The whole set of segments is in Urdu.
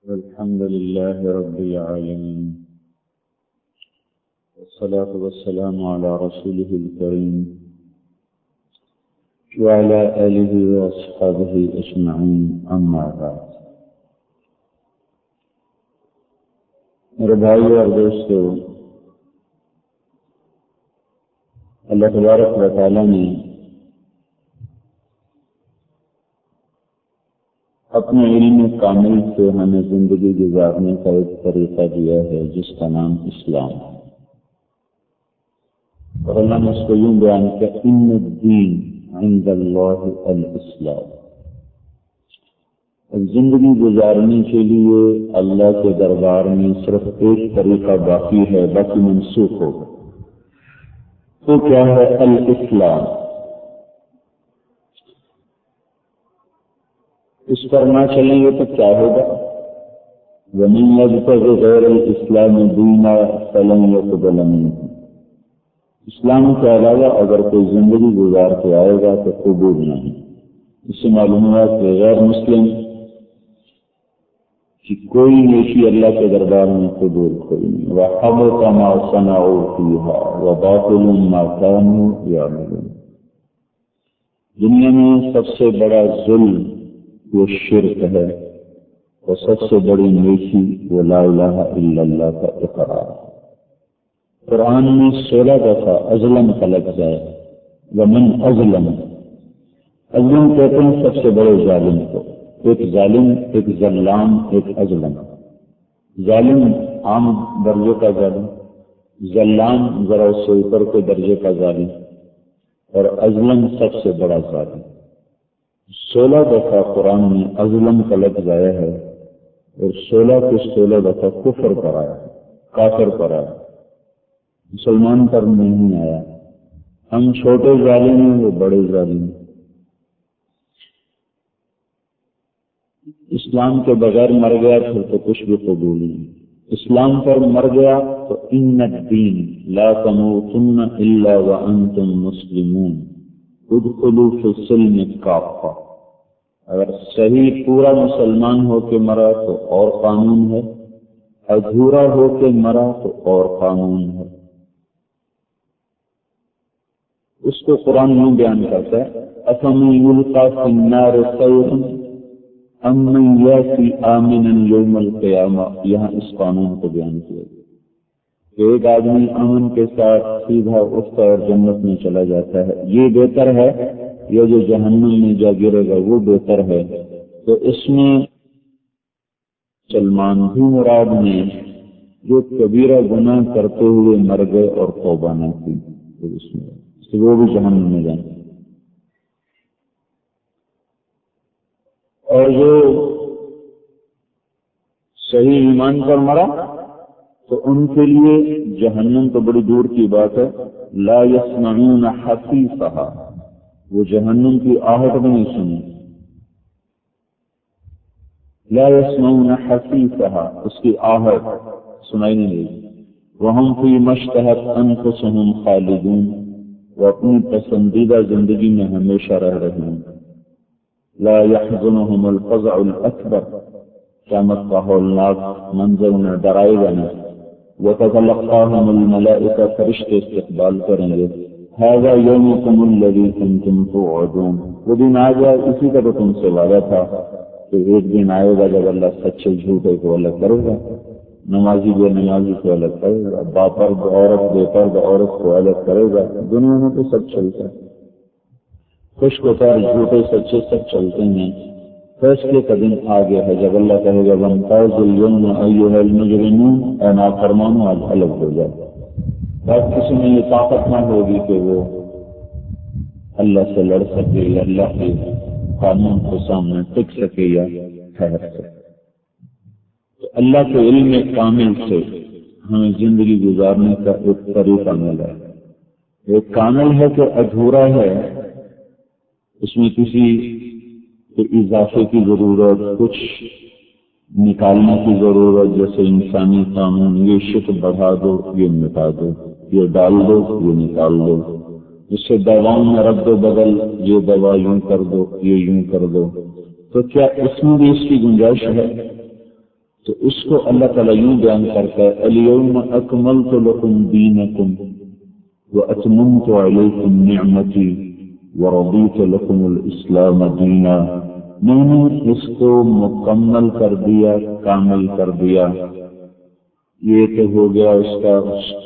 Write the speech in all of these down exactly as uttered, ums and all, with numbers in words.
الحمد لله رب العالمين، والصلاة والسلام على رسوله الكريم وعلى آله وأصحابه أجمعين، أما بعد۔ میرے بھائیو اور دوستو، اللہ تبارک و تعالی نے اپنے علم کامل سے ہمیں زندگی گزارنے کا ایک طریقہ دیا ہے جس کا نام اسلام ہے، اور اللہ نے اس کو یوں بیان کیا، ان الدین عند اللہ الاسلام۔ زندگی گزارنے کے لیے اللہ کے دربار میں صرف ایک طریقہ باقی ہے، باقی منسوخ ہوگا، تو کیا ہے؟ الاسلام۔ اس پر نہ چلیں گے تو کیا ہوگا؟ وَمَن يَبْتَغِ غَيْرَ الْإِسْلَامِ دِينًا فَلَن يُقْبَلَ مِنْهُ۔ اسلام کے علاوہ اگر کوئی زندگی گزار کے آئے گا تو قبول نہیں۔ اس سے معلوم ہوا کہ غیر مسلم کہ کوئی نیکی اللہ کے دربار میں قبول کوئی نہیں۔ وَحَبَطَ مَا صَنَعُوا فِيهَا وَبَاطِلٌ مَا كَانُوا يَعْمَلُونَ۔ دنیا میں سب سے بڑا ظلم وہ شرک ہے، اور سب سے بڑی نیکی وہ لا الہ الا اللہ کا اقرار ہے۔ قرآن میں سولہ دفعہ ازلم کا لفظ ہے، ومن ازلم۔ ازلم کہتے ہیں سب سے بڑے ظالم کو، ایک ظالم، ایک ظلام، ایک ازلم۔ ظالم عام درجے کا ظالم، ظلام ذرا اس سے اوپر کے درجے کا ظالم، اور ازلم سب سے بڑا ظالم۔ سولہ دفعہ قرآن میں ازلم کا لفظ آیا ہے، اور سولہ کے سولہ دفعہ کفر پر آیا ہے، کافر پر آیا، مسلمان پر نہیں آیا۔ ہم چھوٹے ظالم ہیں، وہ بڑے ظالم ہیں۔ اسلام کے بغیر مر گیا پھر تو کچھ بھی قبول نہیں۔ اسلام پر مر گیا تو ان الدین لا تموتن الا وانتم مسلمون ادخلوا فی السلم کافہ۔ اگر صحیح پورا مسلمان ہو کے مرا تو اور قانون ہے، ادھورا ہو کے مرا تو اور قانون ہے۔ اس کو قرآن یوں بیان کرتا ہے، افمن یلقی فی النار خیر ام من یاتی آمنا یوم القیامہ۔ یہاں اس قانون کو بیان کیا گیا کہ ایک آدمی امن کے ساتھ سیدھا اٹھتا اور جنت میں چلا جاتا ہے، یہ بہتر ہے یا جو جہنم میں جا گرے گا وہ بہتر ہے؟ تو اس میں سلمان بھی مراد میں جو کبیرہ گناہ کرتے ہوئے مر گئے اور توبہ نہ کی، تو اس میں وہ بھی جہنم میں جائیں۔ اور جو صحیح ایمان پر مرا تو ان کے لیے جہنم تو بڑی دور کی بات ہے، لا یسمعون حسیسها، وہ جہنم کی آہٹ بھی نہیں سنی، لا یسمعون حسیسها، اس کی آہٹ سنائی نہیں دی۔ وہم فی ما اشتہت انفسهم خالدون، وہ اپنی پسندیدہ زندگی میں ہمیشہ رہ رہے ہیں۔ لا يحزنهم الفزع الاکبر، قیامت کا ہولناک منظر انہیں ڈرائے گا نہیں۔ وتتلقاهم الملائکہ، فرشتے استقبال کریں گے، ھذا یومکم الذی کنتم توعدون، وہ دن آ گیا اسی کا تو تم سے وعدہ تھا کہ ایک دن آئے گا جب اللہ سچے جھوٹے کو الگ کرے گا، نمازی بے نمازی کو الگ کرے گا، باپرد عورت بے پرد عورت کو الگ کرے گا۔ دنیا میں تو سب چلتا ہے، خوش کو پیر جھوٹے سچے سب چلتے ہیں۔ فیصلے کا دن آگے ہے جب اللہ کہے گا وامتازوا اليوم ایھا المجرمون، اے نافرمانوں آج الگ ہو جائے۔ بس کسی میں یہ طاقت نہ ہوگی کہ وہ اللہ سے لڑ سکے یا اللہ کے قانون کے سامنے ٹک سکے یا ٹھہر سکے۔ تو اللہ کے علم کامل سے ہمیں زندگی گزارنے کا ایک طریقہ ملا ہے۔ ایک کامل ہے کہ ادھورا ہے، اس میں کسی اضافے کی ضرورت، کچھ نکالنے کی ضرورت، جیسے انسانی قانون، یہ شک بڑھا دو، یہ مٹا دو، یہ ڈال دو، یہ نکال دو، جس سے دواؤں میں رد و بدل، یہ دوا یوں کر دو، یہ یوں کر دو، تو کیا اس میں بھی اس کی گنجائش ہے؟ تو اس کو اللہ تعالیٰ یوں بیان کرتا ہے الیوم اکملت لکم دینکم واتممت علیکم نعمتی ورضیت لکم الاسلام دینا، میں نے اس کو مکمل کر دیا، کامل کر دیا۔ یہ تو ہو گیا اس کا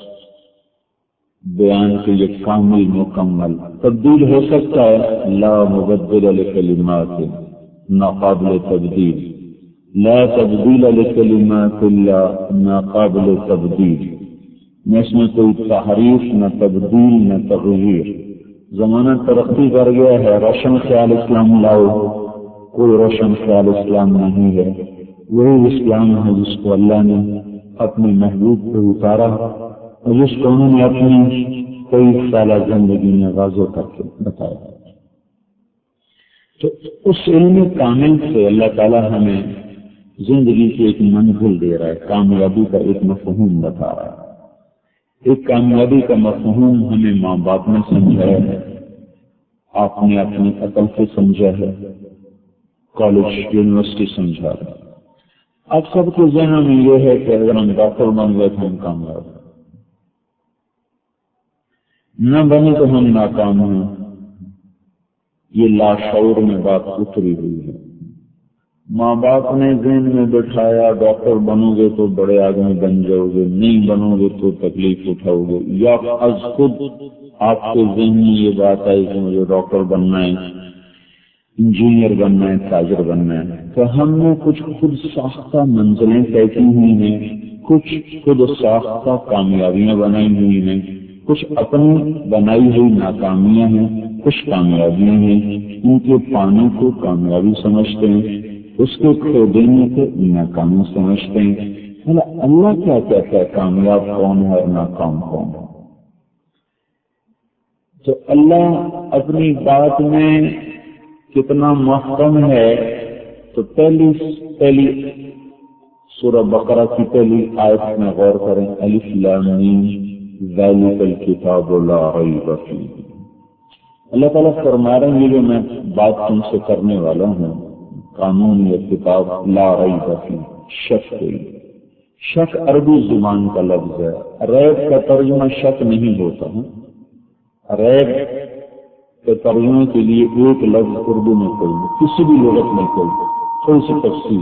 بیان کہ یہ کامل مکمل، تبدیل ہو سکتا ہے، لا مبدل لکلمات، ناقابل تبدیل، لا تبدیل لکلمات اللہ، ناقابل تبدیل، نہ اس میں کوئی تحریف، نہ تبدیل، نہ تغییر۔ زمانہ ترقی کر گیا ہے، روشن خیال اسلام لاؤ، کوئی روشن خیال اسلام نہیں ہے، وہی اسلام ہے جس کو اللہ نے اپنے محبوب پہ اتارا اور جس کو انہوں نے اپنی کئی سالہ زندگی میں واضح کر کے بتایا۔ تو اس علم کامل سے اللہ تعالیٰ ہمیں زندگی کی ایک منزل دے رہا ہے، کامیابی کا ایک مفہوم بتا رہا ہے۔ ایک کامیابی کا مفہوم ہمیں ماں باپ نے سمجھایا ہے، آپ نے اپنی عقل سے سمجھا ہے، کالج یونیورسٹی سمجھا ہے۔ اب سب کے ذہن میں یہ ہے کہ اگر ہم ڈاکٹر بن گئے تو ہم کامیاب ہیں، نہ بنے تو ہم ناکام ہیں۔ یہ لاشعور میں بات اتری ہوئی ہے۔ ماں باپ نے ذہن میں بٹھایا ڈاکٹر بنو گے تو بڑے آدمی بن جاؤ گے، نہیں بنو گے تو تکلیف اٹھاؤ گے، یا از خود آپ کے ذہن میں یہ بات آئی کہ مجھے ڈاکٹر بننا ہے، انجینئر بننا ہے، تاجر بننا ہے۔ تو ہم نے کچھ خود ساختہ منزلیں طے کی ہوئی ہیں، کچھ خود ساختہ کامیابیاں بنائی ہوئی ہیں، کچھ اپنی بنائی ہوئی ناکامیاں ہیں، کچھ کامیابیاں ہیں۔ ان کے پانے کو کامیابی سمجھتے ہیں، اس کے کھو دینے کو ناکامی سمجھتے ہیں۔ اللہ کیا کہتا ہے کامیاب کون ہے اور ناکام کون ہے؟ تو اللہ اپنی بات میں کتنا محکم ہے، تو پہلی پہلی سورہ بقرہ کی پہلی آیت میں غور کریں، الف لام میم ذالک الکتاب لا ریب فیہ۔ اللہ تعالیٰ فرما رہے ہیں یہ جو میں بات تم سے کرنے والا ہوں، قانون یا کتاب، لا ریب فیہ، شک کوئی، شک عربی زبان کا لفظ ہے، ریب کا ترجمہ شک نہیں ہوتا ہے، ریب کے ترجمے کے لیے ایک لفظ اردو میں کوئی نہیں، کسی بھی لغت میں کوئی، تھوڑی سی تفصیل،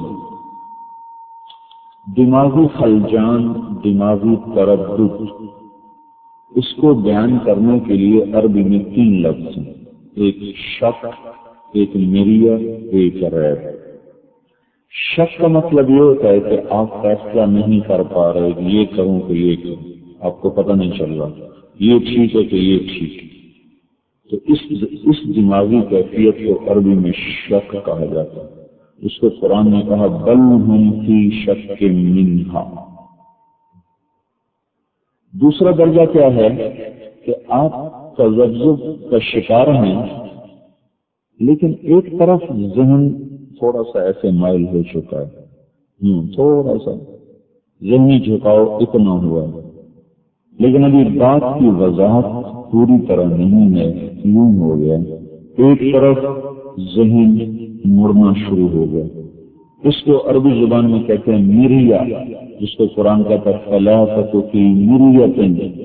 دماغی خلجان، دماغی تردد، اس کو بیان کرنے کے لیے عربی میں تین لفظ ہیں، ایک شک، ایک مریہ، ایک ریب۔ شک کا مطلب یہ ہوتا ہے کہ آپ فیصلہ نہیں کر پا رہے کہ یہ کروں کہ یہ کروں، آپ کو پتہ نہیں چل رہا یہ ٹھیک ہے کہ یہ ٹھیک ہے۔ تو اس اس دماغی کیفیت کو عربی میں شک کہا جاتا ہے۔ اس کو قرآن نے کہا بل ہم فی شک منہا۔ دوسرا درجہ کیا ہے کہ آپ تذبذب کا شکار ہیں، لیکن ایک طرف ذہن تھوڑا سا ایسے مائل ہو چکا ہے، تھوڑا سا ذہنی جھکاؤ اتنا ہوا ہے، لیکن ابھی بات کی وضاحت پوری طرح نہیں ہے، یوں ہو گیا ایک طرف ذہن مڑنا شروع ہو گیا۔ اس کو عربی زبان میں کہتے ہیں مریہ، جس کو قرآن کہتا ہے فلا تک فی مریۃ۔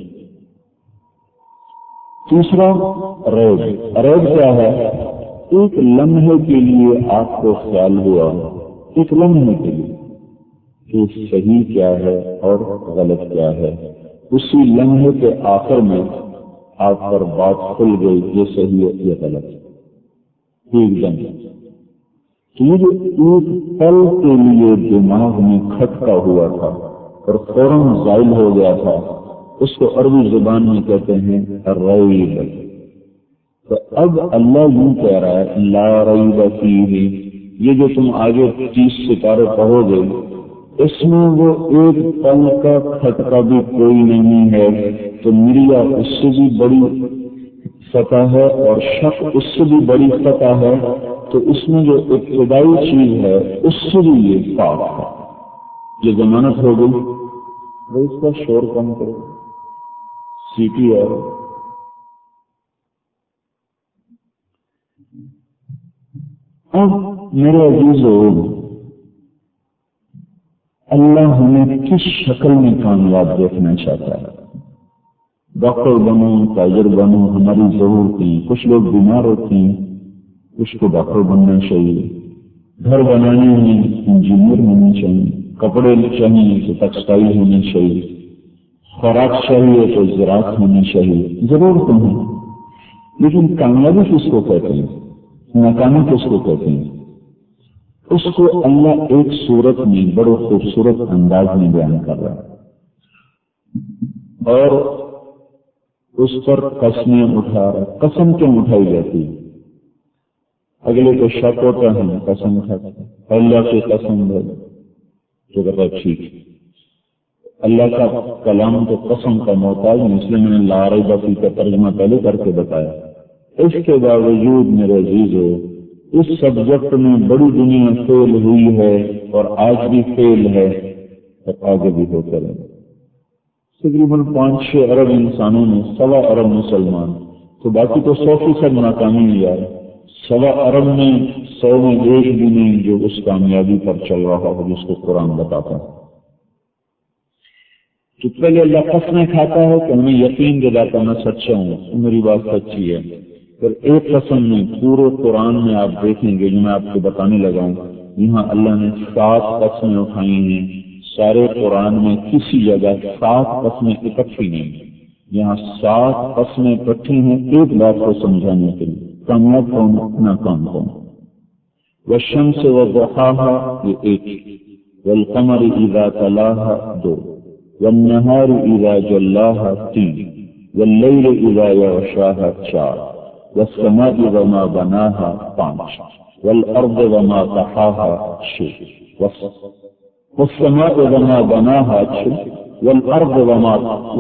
تیسرا ریب۔ ریب کیا ہے؟ ایک لمحے کے لیے آپ کو خیال ہوا، ایک لمحے کے لیے کہ صحیح کیا ہے اور غلط کیا ہے، اسی لمحے کے آخر میں آپ پر بات کھل گئی یہ صحیح ہے یہ غلط ہے، ایک دم۔ تو یہ جو ایک پل کے لیے دماغ میں کھٹکا ہوا تھا اور فوراً زائل ہو گیا تھا، اس کو عربی زبان میں کہتے ہیں ریب۔ تو اب اللہ یوں کہہ رہا ہے لا ریب فیہ، یہ جو تم آگے تیس سپارے پڑھو گے اس میں وہ ایک پل کا کھٹکا بھی کوئی نہیں ہے، تو مریہ اس سے بھی بڑی سطح ہے اور شک اس سے بھی بڑی سطح ہے، تو اس میں جو ابتدائی چیز ہے اس سے بھی یہ پاک ہے، یہ ضمانت ہو گئی۔ وہ اس کا شور کم کرو، سیٹی ہے۔ اب میرے عزیزو، اللہ ہمیں کس شکل میں کامیاب دیکھنا چاہتا ہے. ڈاکٹر بنو، تاجر بنو، ہماری ضرورتیں. کچھ لوگ بیمار ہوتے ہیں، کچھ کو ڈاکٹر بننا چاہیے. گھر بنانے میں انجینئر ہونا چاہیے. کپڑے چاہیے تو ٹیکسٹائل ہونی چاہیے. خوراک چاہیے تو زراعت ہونی چاہیے. ضرورتیں ہیں، لیکن کامیابی کس کو کہتے ہیں؟ ناکامی کس کو کہتے ہیں؟ اس کو اللہ ایک صورت میں بڑے خوبصورت انداز میں بیان کر رہا ہے اور اس پر قسمیں اٹھا رہا ہے. قسم کیوں اٹھائی جاتی ہے؟ اگلے کو شک ہوتا ہے، قسم اٹھاتے ہیں. اللہ کی قسم ہے تو کہتا ہے ٹھیک. اللہ کا کلام تو قسم کا محتاج ہے، اس لیے میں نے لا ریب فیہ کا ترجمہ پہلے کر کے بتایا. اس کے باوجود میرے عزیزو، اس سبجیکٹ میں بڑی دنیا فیل ہوئی ہے اور آج بھی فیل ہے اور آگے بھی ہوتا رہے. تقریباً پانچ چھ ارب انسانوں میں سوا ارب مسلمان، تو باقی تو سو فیصد ناکامی میں جا رہے. سوا ارب میں سو میں ایک بھی نہیں جو اس کامیابی پر چل رہا ہو جس کو قرآن بتاتا ہے. تو پہلے اللہ قسمیں کھاتا ہے کہ ہمیں یقین دلاتا میں سچا ہوں، میری بات سچی ہے. پھر ایک قسم میں پورے قرآن میں آپ دیکھیں گے جو میں آپ کو بتانے لگا ہوں، یہاں اللہ نے سات قسمیں اٹھائی ہیں. سارے قرآن میں کسی جگہ سات قسمیں اکٹھی نہیں. یہاں سات قسمیں اکٹھی ہیں ایک بات کو سمجھانے کے لیے. کامیاب کون، ناکام کون. والشمس وضحاها یہ ایک، والقمر اذا تلاها دو، والنهار اذا جلاها تین، واللیل اذا یغشاها چار، والسماء وما بناها پانچ، والارض وما طحاها چھ، والسماء وما بناها چھ، والارض وما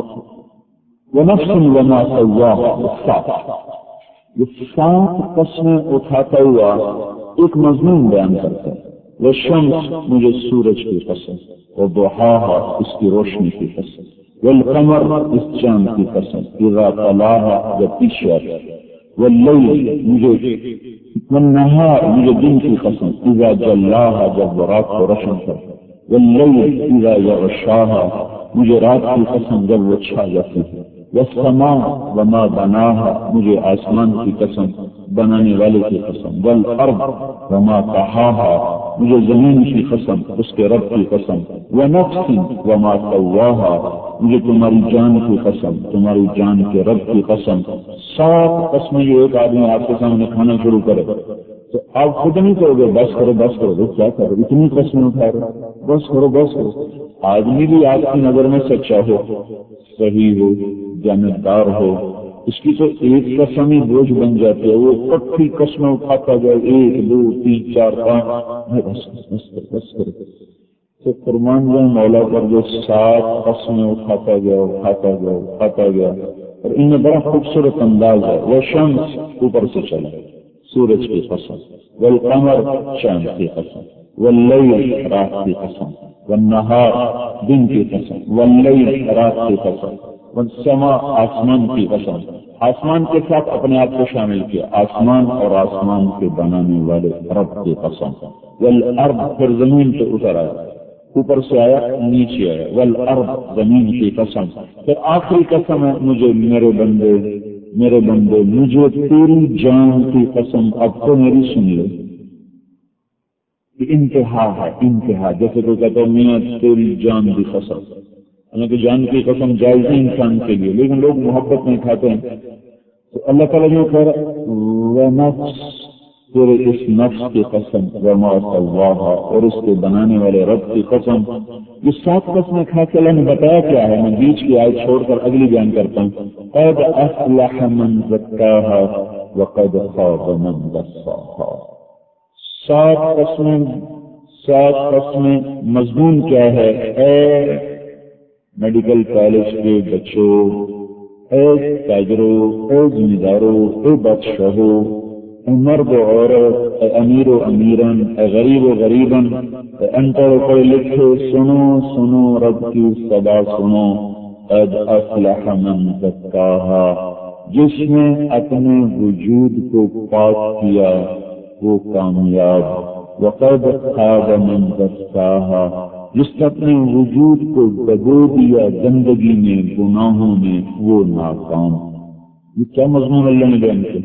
ونفس وما سواها سات. یہ سات قسمیں اٹھاتا ہوا ایک مضمون بیان کرتا ہے. والشمس مجھے سورج کی قسم، وضحاها اس کی روشنی کی قسم، والقمر اس چاند کی قسم، اذا طلاها جب پیچھے آتا ہے، واللیل مجھے، والنہار مجھے دن کی قسم، اذا جلاها جب وہ رات کو روشن کرتا ہے، واللیل اذا یغشاها مجھے رات کی قسم جب وہ چھا جاتی ہے، والسماء وما بناها مجھے آسمان کی قسم بنانے والے کی قسم، والارض وما طحاها مجھے زمین کی قسم اس کے رب کی قسم، ونفس وما سواها مجھے تمہاری جان کی قسم تمہاری جان کے رب کی قسم. سات قسمیں جو ایک آدمی آپ کے سامنے کھانا شروع کرے تو آپ خود نہیں کہو گے بس کرو بس کرو کیا کرو اتنی قسمیں اٹھا رہے، بس کرو بس کرو. آدمی بھی آپ کی نظر میں سچا ہو، صحیح ہو، جانبدار ہو، اس کی تو ایک قسم ہی بوجھ بن جاتی ہے. وہ کٹھی قسمیں اٹھاتا جائے، ایک دو تین چار پانچ، بس بس کرو بس کرو. تو فرمان جائے مولا پر جو سات قسمیں اٹھاتا گیا اٹھاتا گیا اٹھاتا گیا اور ان میں بڑا خوبصورت انداز ہے. وہ شمس اوپر سے چلا، سورج کی قسم، والقمر چاند کی قسم، واللیل رات کی قسم، والنہار دن کی قسم، واللیل رات کی قسم، والسماء آسمان کی قسم. آسمان کے ساتھ اپنے آپ کو شامل کیا، آسمان اور آسمان کے بنانے والے رب کی قسم. والارض پھر زمین پہ اتر آیا، اوپر سے آیا نیچے آیا، والارض زمین کی قسم. پھر آخری قسم ہے مجھے میرے بندے میرے بندے مجھے تیری جان کی قسم، اب تو میری سن لے. انتہا ہے انتہا، جیسے کوئی کہتا ہے میاں تیری جان کی قسم. حالانکہ جان کی قسم جائز ہے انسان کے لیے، لیکن لوگ محبت میں کھاتے ہیں. تو اللہ تعالیٰ نے کہہ رہا ونفس تیرے اس نفس کی قسم، وما سواها اور اس کے بنانے والے رب کی قسم. یہ سات قسمیں کھا کے اللہ نے بتایا کیا ہے، میں بیچ کی آیت چھوڑ کر اگلی بیان کرتا ہوں. قد افلح من زکاها وقد خاب من دساها. سات قسمیں سات قسمیں مضمون کیا ہے؟ اے میڈیکل کالج کے بچوں، اے تاجروں، اے زمینداروں، اے بادشاہوں، اے مرد و عورت، اے امیر و امیرن، اے غریب و غریبن، اے ان پڑھ پڑھے لکھے، سنو سنو رب کی صدا سنو. قد افلح من زکاها جس نے اپنے وجود کو پاک کیا وہ کامیاب. وقد خاب من دساها جس نے اپنے وجود کو دبو دیا گندگی میں، گناہوں میں، وہ ناکام۔ یہ کیا مضمون اللہ نے بیان کیا؟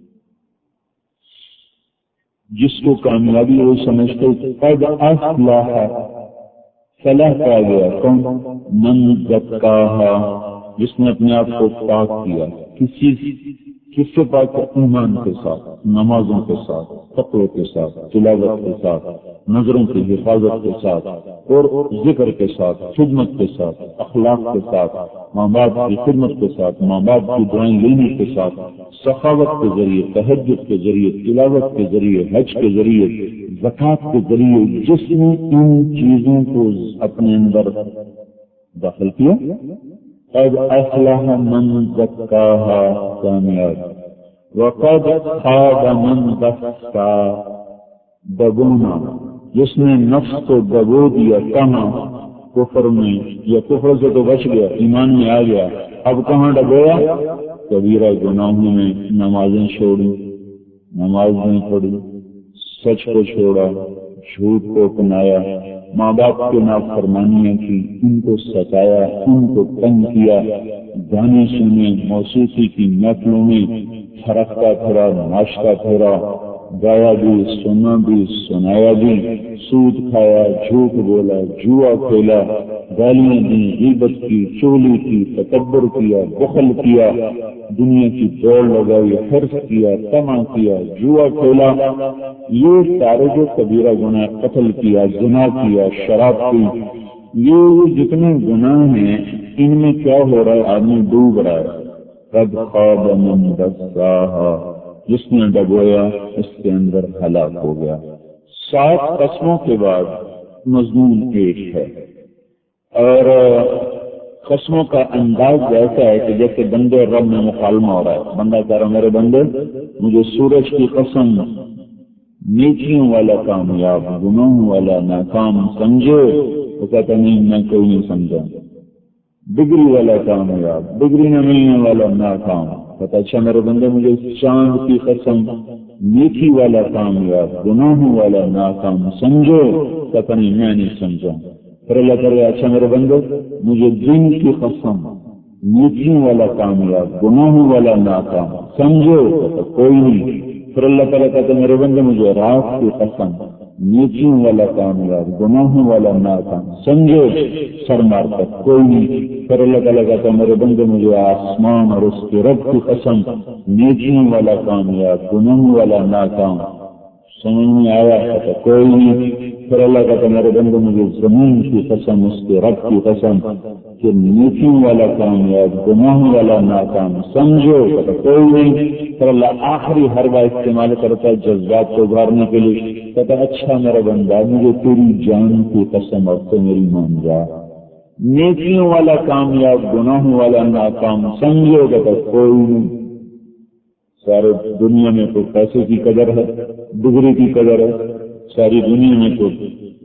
جس کو کامیابی وہ سمجھتے قد افلح، فلاح پا گیا کون؟ من زکاہا، جس نے اپنے آپ کو پاک کیا۔ کسی کس سے پاک کیا؟ ایمان کے ساتھ، نمازوں کے ساتھ، تقوی کے ساتھ، تلاوت کے ساتھ، نظروں کی حفاظت کے ساتھ، اور ذکر کے ساتھ، خدمت کے ساتھ، اخلاق کے ساتھ، ماں باپ کی خدمت کے ساتھ، ماں باپ کی دعائیں لینے کے ساتھ، سخاوت کے ذریعے، تہجد کے ذریعے، تلاوت کے ذریعے، حج کے ذریعے، زکوٰۃ کے ذریعے، جس نے ان چیزوں کو اپنے اندر داخل کیا، قد افلح من زکاہا، کامیاب، وقد خاب من دسا، دبونا، جس نے نفس کو دبو دیا، کہاں؟ کفر میں، یا کفر سے تو بچ گیا، ایمان میں آ گیا، اب کہاں ڈبویا؟ کبیرہ گناہوں میں، نمازیں چھوڑی، نماز نہیں پڑھی، سچ کو چھوڑا، جھوٹ کو اپنایا، ماں باپ کے نافرمانیاں کی، ان کو ستایا، ان کو تنگ کیا، گانے سنے، موسیقی کی محفلوں میں تھرکتا پھرا، ناشتا پھرا، گایا بھی، سنا بھی، سنایا بھی، سود کھایا، جھوٹ بولا، جوا کھیلا، گالیاں دی، غیبت کی، چغلی کی، تکبر کیا، بخل کیا، دنیا کی دوڑ لگائی، حرص کیا، طمع کیا، جوا کھیلا، یہ سارے جو کبیرہ گناہ، قتل کیا، زنا کیا، شراب پی، یہ جتنے گناہ ہیں ان میں کیا ہو رہا ہے؟ آدمی ڈوب رہا ہے۔ قد خواب من دساہا، جس نے ڈبویا اس کے اندر ہلاک ہو گیا۔ سات قسموں کے بعد مضمون ایک ہے، اور قسموں کا انداز ایسا ہے کہ جیسے بندے اور رب میں مکالمہ ہو رہا ہے۔ بندہ کہہ رہا میرے بندے مجھے سورج کی قسم، نیکیوں والا کامیاب، گناہوں والا ناکام سمجھو؟ وہ کہتا نہیں میں کوئی نہیں سمجھا۔ ڈگری والا کامیاب، ڈگری نہ ملنے والا ناکام، کہتا اچھا میرے بندے مجھے چاند کی قسم، نیکی والا کامیاب، گناہوں والا ناکام سمجھو؟ کہتا نہیں میں نہیں سمجھا۔ پھر اللہ کرے اچھا میرے بندے مجھے دن کی قسم، نیکیوں والا کامیاب، گناہوں والا ناکام سمجھو؟ کہتا کوئی نہیں۔ پھر اللہ تعالیٰ کہتے میرے بندے مجھے رات کی قسم، نیکیوں والا کامیاب، گناہوں والا ناکام سمجھو؟ سر مار تک کوئی نہیں۔ پھر اللہ تعالیٰ کہتا میرے بندے مجھے آسمان اور اس کے رب کی قسم، نیکیوں والا کامیاب، گناہوں والا ناکام سمجھ میں آیا؟ کہتا کوئی نہیں۔ پھر اللہ کہتا میرے بندے مجھے زمین کی قسم، اس کے رب کی قسم کہ نیکیوں والا کامیاب، گناہوں والا ناکام سمجھو؟ کہتا کوئی نہیں۔ پھر اللہ آخری حربہ استعمال کرتا ہے جذبات کو ابھارنے کے لیے، کہتا اچھا میرا بندہ مجھے تیری جان کی قسم اب تو میری مان جا، نیکیوں والا کامیاب، گناہوں والا ناکام سمجھو؟ کہتا کوئی نہیں۔ سارے دنیا میں تو پیسے کی قدر ہے، ڈگری کی قدر ہے، ساری دنیا میں تو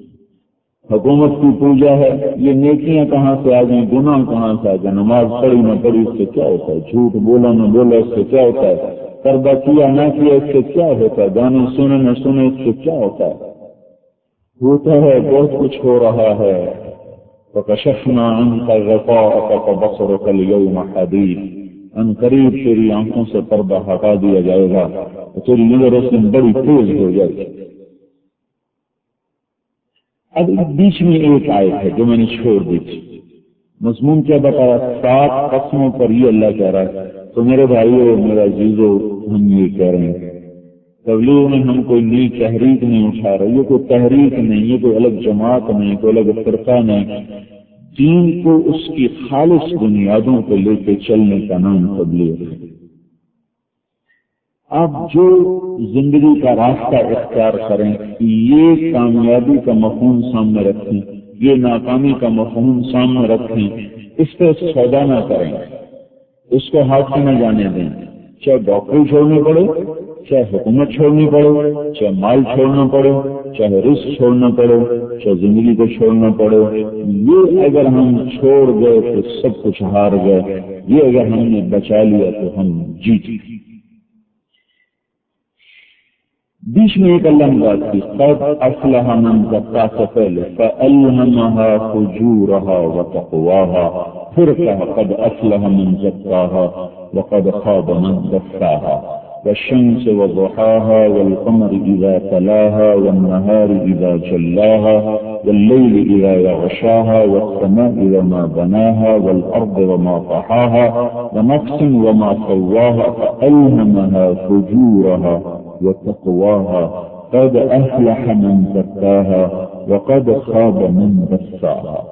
حکومت کی پوجا ہے، یہ نیکیاں کہاں سے آ گئی، گناہ کہاں سے آ گئے؟ نماز پڑھی نہ پڑھی اس سے کیا ہوتا ہے؟ جھوٹ بولا نہ بولا اس سے کیا ہوتا ہے؟ پردہ کیا نہ کیا اس سے کیا ہوتا ہے؟ گانے سنے نہ سنے اس سے کیا ہوتا ہے؟ ہوتا ہے بہت کچھ ہو رہا ہے۔ وَكَشَفْنَا عَنْكَ غِطَاءَكَ فَبَصَرُكَ الْيَوْمَ حَدِيدٌ، ان قریب تیری آنکھوں سے پردہ ہٹا دیا جائے گا اور تیری نظر اس میں بڑی تیز ہو جائے گی۔ اب بیچ میں ایک آیت ہے جو میں نے چھوڑ دی تھی، مضمون کیا بتایا؟ سات قسموں پر یہ اللہ کہہ رہا ہے۔ تو میرے بھائیو، میرا عزیزو، ہم یہ کہہ رہے ہیں تبلیغ میں ہم کوئی نئی تحریک نہیں اٹھا رہے، یہ کوئی تحریک نہیں، یہ کوئی الگ جماعت نہیں، کوئی الگ فرقہ نہیں، دین کو اس کی خالص بنیادوں پہ لے کے چلنے کا نام تبلیغ ہے۔ آپ جو زندگی کا راستہ اختیار کریں، یہ کامیابی کا مفہوم سامنے رکھیں، یہ ناکامی کا مفہوم سامنے رکھیں، اس پہ سودا نہ کریں، اس کو ہاتھ سے نہ جانے دیں، چاہے ڈاکٹری چھوڑنی پڑے، چاہے حکومت چھوڑنی پڑے، چاہے مال چھوڑنا پڑے، چاہے رزق چھوڑنا پڑے، چاہے زندگی کو چھوڑنا پڑے، یہ اگر ہم چھوڑ گئے تو سب کچھ ہار گئے، یہ اگر ہم نے بچا لیا تو ہم جیت گئے۔ بیچ میں ایک اللہ نے بات کی قد افلح من زکا سے پہلے فألهمها فجورها وتقواها، پھر کہا قد افلح من زکاها وقد خاب من دساها، والشمس وضحاها والقمر إذا تلاها والنهار إذا جلاها والليل إذا يغشاها والسماء وما بناها والأرض وما طحاها ونفس وما سواها فألهمها فجورها وتقواها قد أفلح من زكاها وقد خاب من دساها۔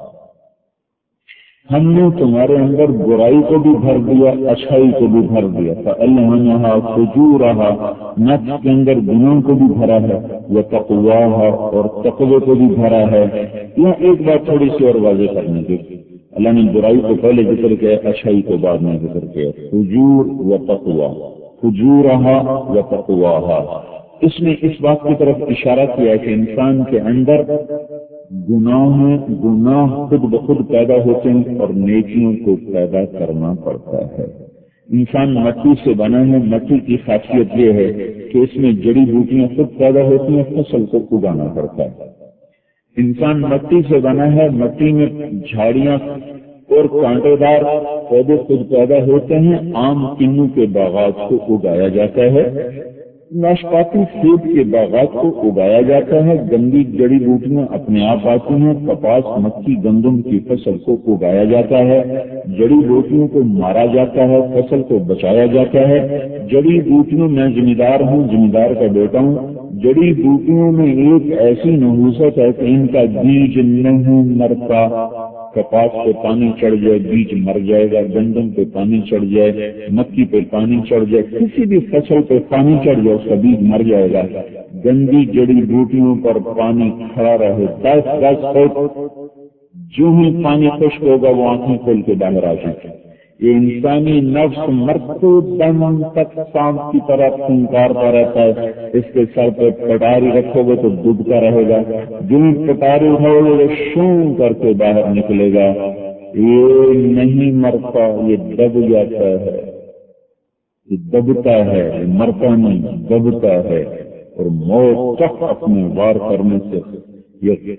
ہم نے تمہارے اندر برائی کو بھی بھر دیا، اچھائی کو بھی بھر دیا، فألهمها فجورها، نفس کے اندر گناہ کو بھی بھرا ہے، وتقواها، اور تقوی کو بھی بھرا ہے۔ یہاں ایک بات تھوڑی سی اور واضح کرنے کی، اللہ نے برائی کو پہلے ذکر کیا، اچھائی کو بعد میں ذکر کیا، فجور و تقوی، فجورها و تقواها۔ اس میں اس بات کی طرف اشارہ کیا کہ انسان کے اندر گناہ گناہ خود بخود پیدا ہوتے ہیں اور نیکیوں کو پیدا کرنا پڑتا ہے۔ انسان مٹی سے بنا ہے، مٹی کی خاصیت یہ ہے کہ اس میں جڑی بوٹیاں خود پیدا ہوتی ہیں، فصل کو اگانا پڑتا ہے۔ انسان مٹی سے بنا ہے، مٹی میں جھاڑیاں اور کانٹے دار پودے خود پیدا ہوتے ہیں، آم کنو کے باغات کو اگایا جاتا ہے، ناشپاتی سیب کے باغات کو اگایا جاتا ہے، گندی جڑی بوٹیاں اپنے آپ آتی ہیں، کپاس مکھی گندم کی فصل کو اگایا جاتا ہے، جڑی بوٹیوں کو مارا جاتا ہے، فصل کو بچایا جاتا ہے۔ جڑی بوٹیوں میں ذمہ دار ہوں، ذمہ دار کا بیٹا ہوں، جڑی بوٹیوں میں ایک ایسی نحوست ہے کہ ان کا بیج نہیں مرتا، کپاس پہ پانی چڑھ جائے بیج مر جائے گا، گندم پہ پانی چڑھ جائے، مکھی پہ پانی چڑھ جائے، کسی بھی فصل پہ پانی چڑھ جائے اس کا بیج مر جائے گا۔ گندی جڑی بوٹیوں پر پانی کھڑا رہے دس دس فٹ، جو ہی پانی خشک ہوگا وہ آنکھیں کھول کے باہر آ جائے۔ یہ انسانی نفس مرتے دم تک سانپ کی طرح پھنکارتا رہتا ہے، اس کے سر پہ پٹاری رکھو گے تو ڈوبتا رہے گا، جو پٹاری اٹھاؤ گے تو شوں کر کے باہر نکلے گا۔ یہ نہیں مرتا، یہ دب جاتا ہے، یہ دبتا ہے، یہ مرتا نہیں دبتا ہے، اور موت تک اپنے وار کرنے سے یہ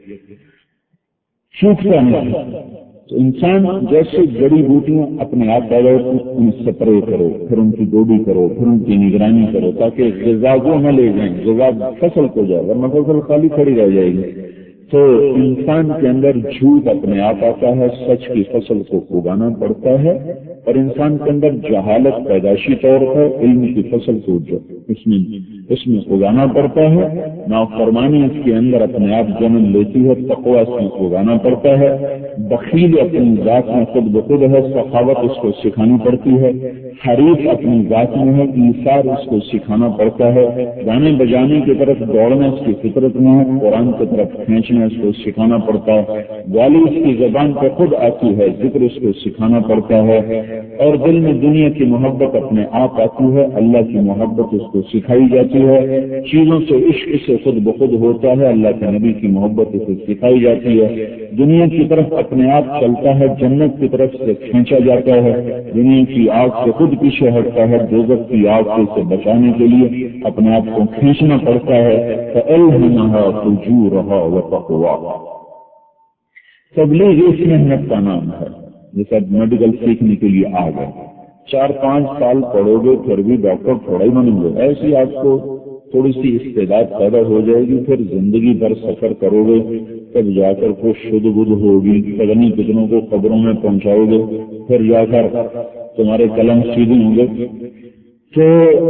چوکتا نہیں۔ تو انسان جیسے جڑی بوٹیاں اپنے آپ پیدا ہوتی ہیں، ان سپرے کرو، پھر ان کی گوڈی کرو، پھر ان کی نگرانی کرو تاکہ غذا کو نہ لے جائیں، غذا فصل کو جائے، ورنہ فصل خالی کھڑی رہ جائے گی۔ تو انسان کے اندر جھوٹ اپنے آپ آتا ہے، سچ کی فصل کو اگانا پڑتا ہے، اور انسان کے اندر جہالت پیدائشی طور پر علم کی فصل کو اس میں اس میں اگانا پڑتا ہے، نافرمانی اس کے اندر اپنے آپ جنم لیتی ہے، تقوی اس میں اگانا پڑتا ہے، بخیل اپنی ذات میں خود بخود ہے، سخاوت اس کو سکھانی پڑتی ہے، حریف اپنی ذات میں ہے، ایثار اس کو سکھانا پڑتا ہے، گانے بجانے کی طرف دوڑنا اس کی فطرت میں ہے، قرآن کی طرف کھینچنا اس کو سکھانا پڑتا ہے، والی اس کی زبان پہ خود آتی ہے، ذکر اس کو سکھانا پڑتا ہے، اور دل میں دنیا کی محبت اپنے آپ آتی ہے، اللہ کی محبت اس کو سکھائی جاتی ہے، چیزوں سے عشق سے خود بخود ہوتا ہے، اللہ کے نبی کی محبت اسے سکھائی جاتی ہے، دنیا کی طرف اپنے آپ چلتا ہے، جنت کی طرف سے کھینچا جاتا ہے، دنیا کی آگ سے خود پیچھے ہٹتا ہے، دوزخ کی آگ سے اسے بچانے کے لیے اپنے آپ کو کھینچنا پڑتا ہے۔ فَأَلْهَمَهَا فُجُورَهَا وَتَقْوَاهَا۔ تبلیغ اس محنت کا نام ہے، جیسے میڈیکل سیکھنے کے لیے آ گئے، چار پانچ سال پڑھو گے پھر بھی ڈاکٹر تھوڑا ہی بنیں گے، ایسی آپ کو تھوڑی سی استعداد پیدا ہو جائے گی، پھر زندگی بھر سفر کرو گے، تب جا کر کو شد بدھ ہوگی، پتنی کتنوں کو قبروں میں پہنچاؤ گے، پھر جا کر تمہارے قلم سیدھے ہوں گے۔ تو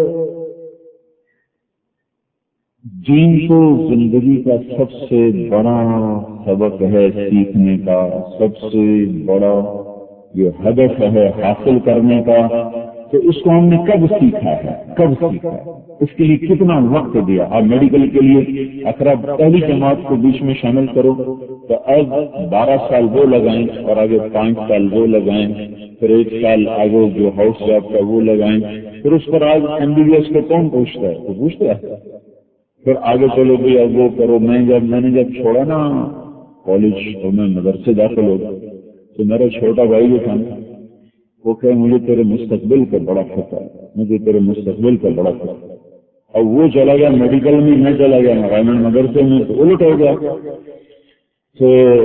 دین کو زندگی کا سب سے بڑا سبق ہے سیکھنے کا، سب سے بڑا یہ ہدف ہے حاصل کرنے کا۔ تو اس کو ہم نے کب سیکھا ہے، کب سیکھا ہے، اس کے لیے کتنا وقت دیا؟ آپ میڈیکل کے لیے اقرب پہلی جماعت کو بیچ میں شامل کرو تو اب بارہ سال وہ لگائیں اور آگے پانچ سال وہ لگائیں، پھر ایک سال آگے جو ہاؤس جاب کا وہ لگائیں، پھر اس پر آج ایم بی بی ایس کو کون پوچھتا ہے؟ تو پوچھتا ہے، پھر آگے چلو بھائی اب وہ کرو۔ میں جب میں نے جب چھوڑا نا کالج اور میں مدرسے داخل ہو گیا تو میرا چھوٹا بھائی جو تھا نا وہ کہ مجھے تیرے مستقبل کا بڑا فکر ہے، مجھے تیرے مستقبل کا بڑا فکر ہے۔ اور وہ چلا گیا میڈیکل میں، میں چلا گیا گورنمنٹ مدرسے میں، تو الٹ ہو گیا۔ تو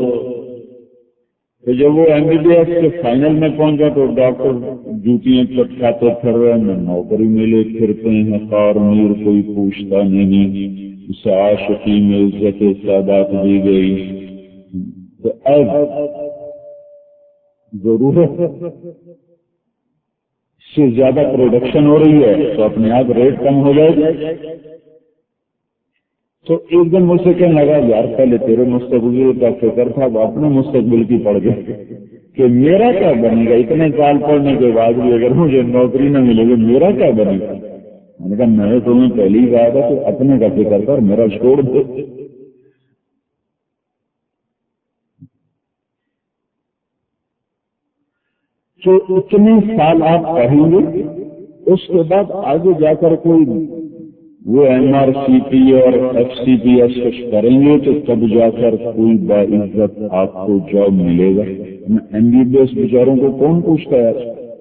جب وہ ایم بی بی ایس کے فائنل میں پہنچا تو ڈاکٹر جوتیاں چٹکاتے پھر رہے ہیں، نوکری ملے پھرتے ہیں، خار میر کوئی پوچھتا نہیں، اسے عاشقی میں عزت سادات دی گئی۔ تو اب ضرورت سے زیادہ پروڈکشن ہو رہی ہے تو اپنے آپ ریٹ کم ہو جائے گا۔ تو ایک دن مجھ سے کہنے لگا یار پہلے تیرے مستقبل کا فکر تھا، اب اپنے مستقبل کی پڑ گئے کہ میرا کیا بنے گا، اتنے سال پڑھنے کے بعد بھی اگر مجھے نوکری نہ ملے گی میرا کیا بنے گا۔ میں نے کہا میں نے تمہیں پہلے ہی کہا تھا کہ اپنے کا فکر کر، میرا چھوڑ دے۔ تو اتنے سال آپ پڑھیں گے، اس کے بعد آگے جا کر کوئی وہ ایم آر سی پی اور ایف سی پی ایس کچھ کریں گے تو تب جا کر کوئی باعزت آپ کو جاب ملے گا۔ ایم بی بی ایس بیچاروں کو کون پوچھتا ہے؟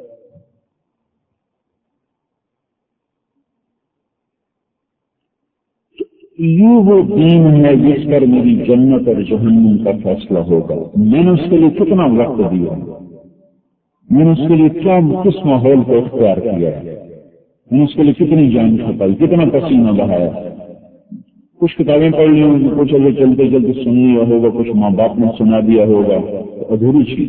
یہ وہ دین ہے جس پر میری جنت اور جہنم کا فیصلہ ہوگا۔ میں نے اس کے لیے کتنا وقت دیا، میں نے اس کے لیے کیا کس ماحول کو اختیار کیا ہے، میں نے اس کے لیے کتنی جان کھپائی، کتنا پسینہ بہایا۔ کچھ کتابیں پڑھ لی ہوں، کچھ اگر چلتے چلتے سن لیا ہوگا، کچھ ماں باپ نے سنا دیا ہوگا، تو ادھوری چیز،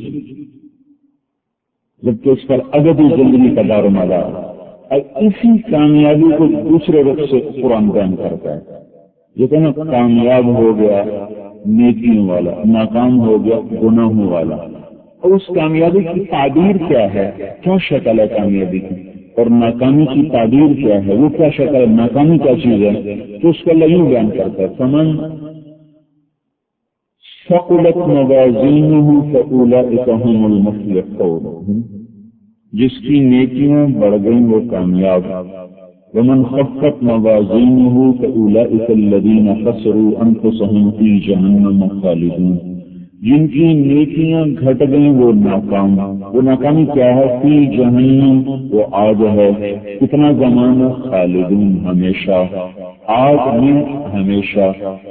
جبکہ اس پر ابدی زندگی کا دار و مدار۔ اور اسی کامیابی کو دوسرے رخ سے قرآن بیان کرتا ہے، یہ کہنا کامیاب ہو گیا نیکیوں والا، ناکام ہو گیا گناہوں والا۔ اور اس کامیابی کی تعبیر کیا ہے، کیا شکل ہے کامیابی کی، اور ناکامی کی تعبیر کیا ہے، وہ کیا شکل ہے، ناکامی کیا چیز ہے، تو اس کا اللہ یوں بیان کرتا ہے فمن ثقلت موازینہ فاولئک هم المفلحون، جس کی نیکیاں بڑھ گئیں وہ کامیاب۔ ومن خفت موازینہ فاولئک الذین خسروا انفسهم فی جہنم خالدون، جن کی نیکیاں گھٹ گئیں وہ ناکام۔ وہ ناکامی کیا ہے؟ فی جہنم، وہ آگ ہے۔ کتنا زمانہ؟ خالدون، ہمیشہ، آگ میں ہمیشہ۔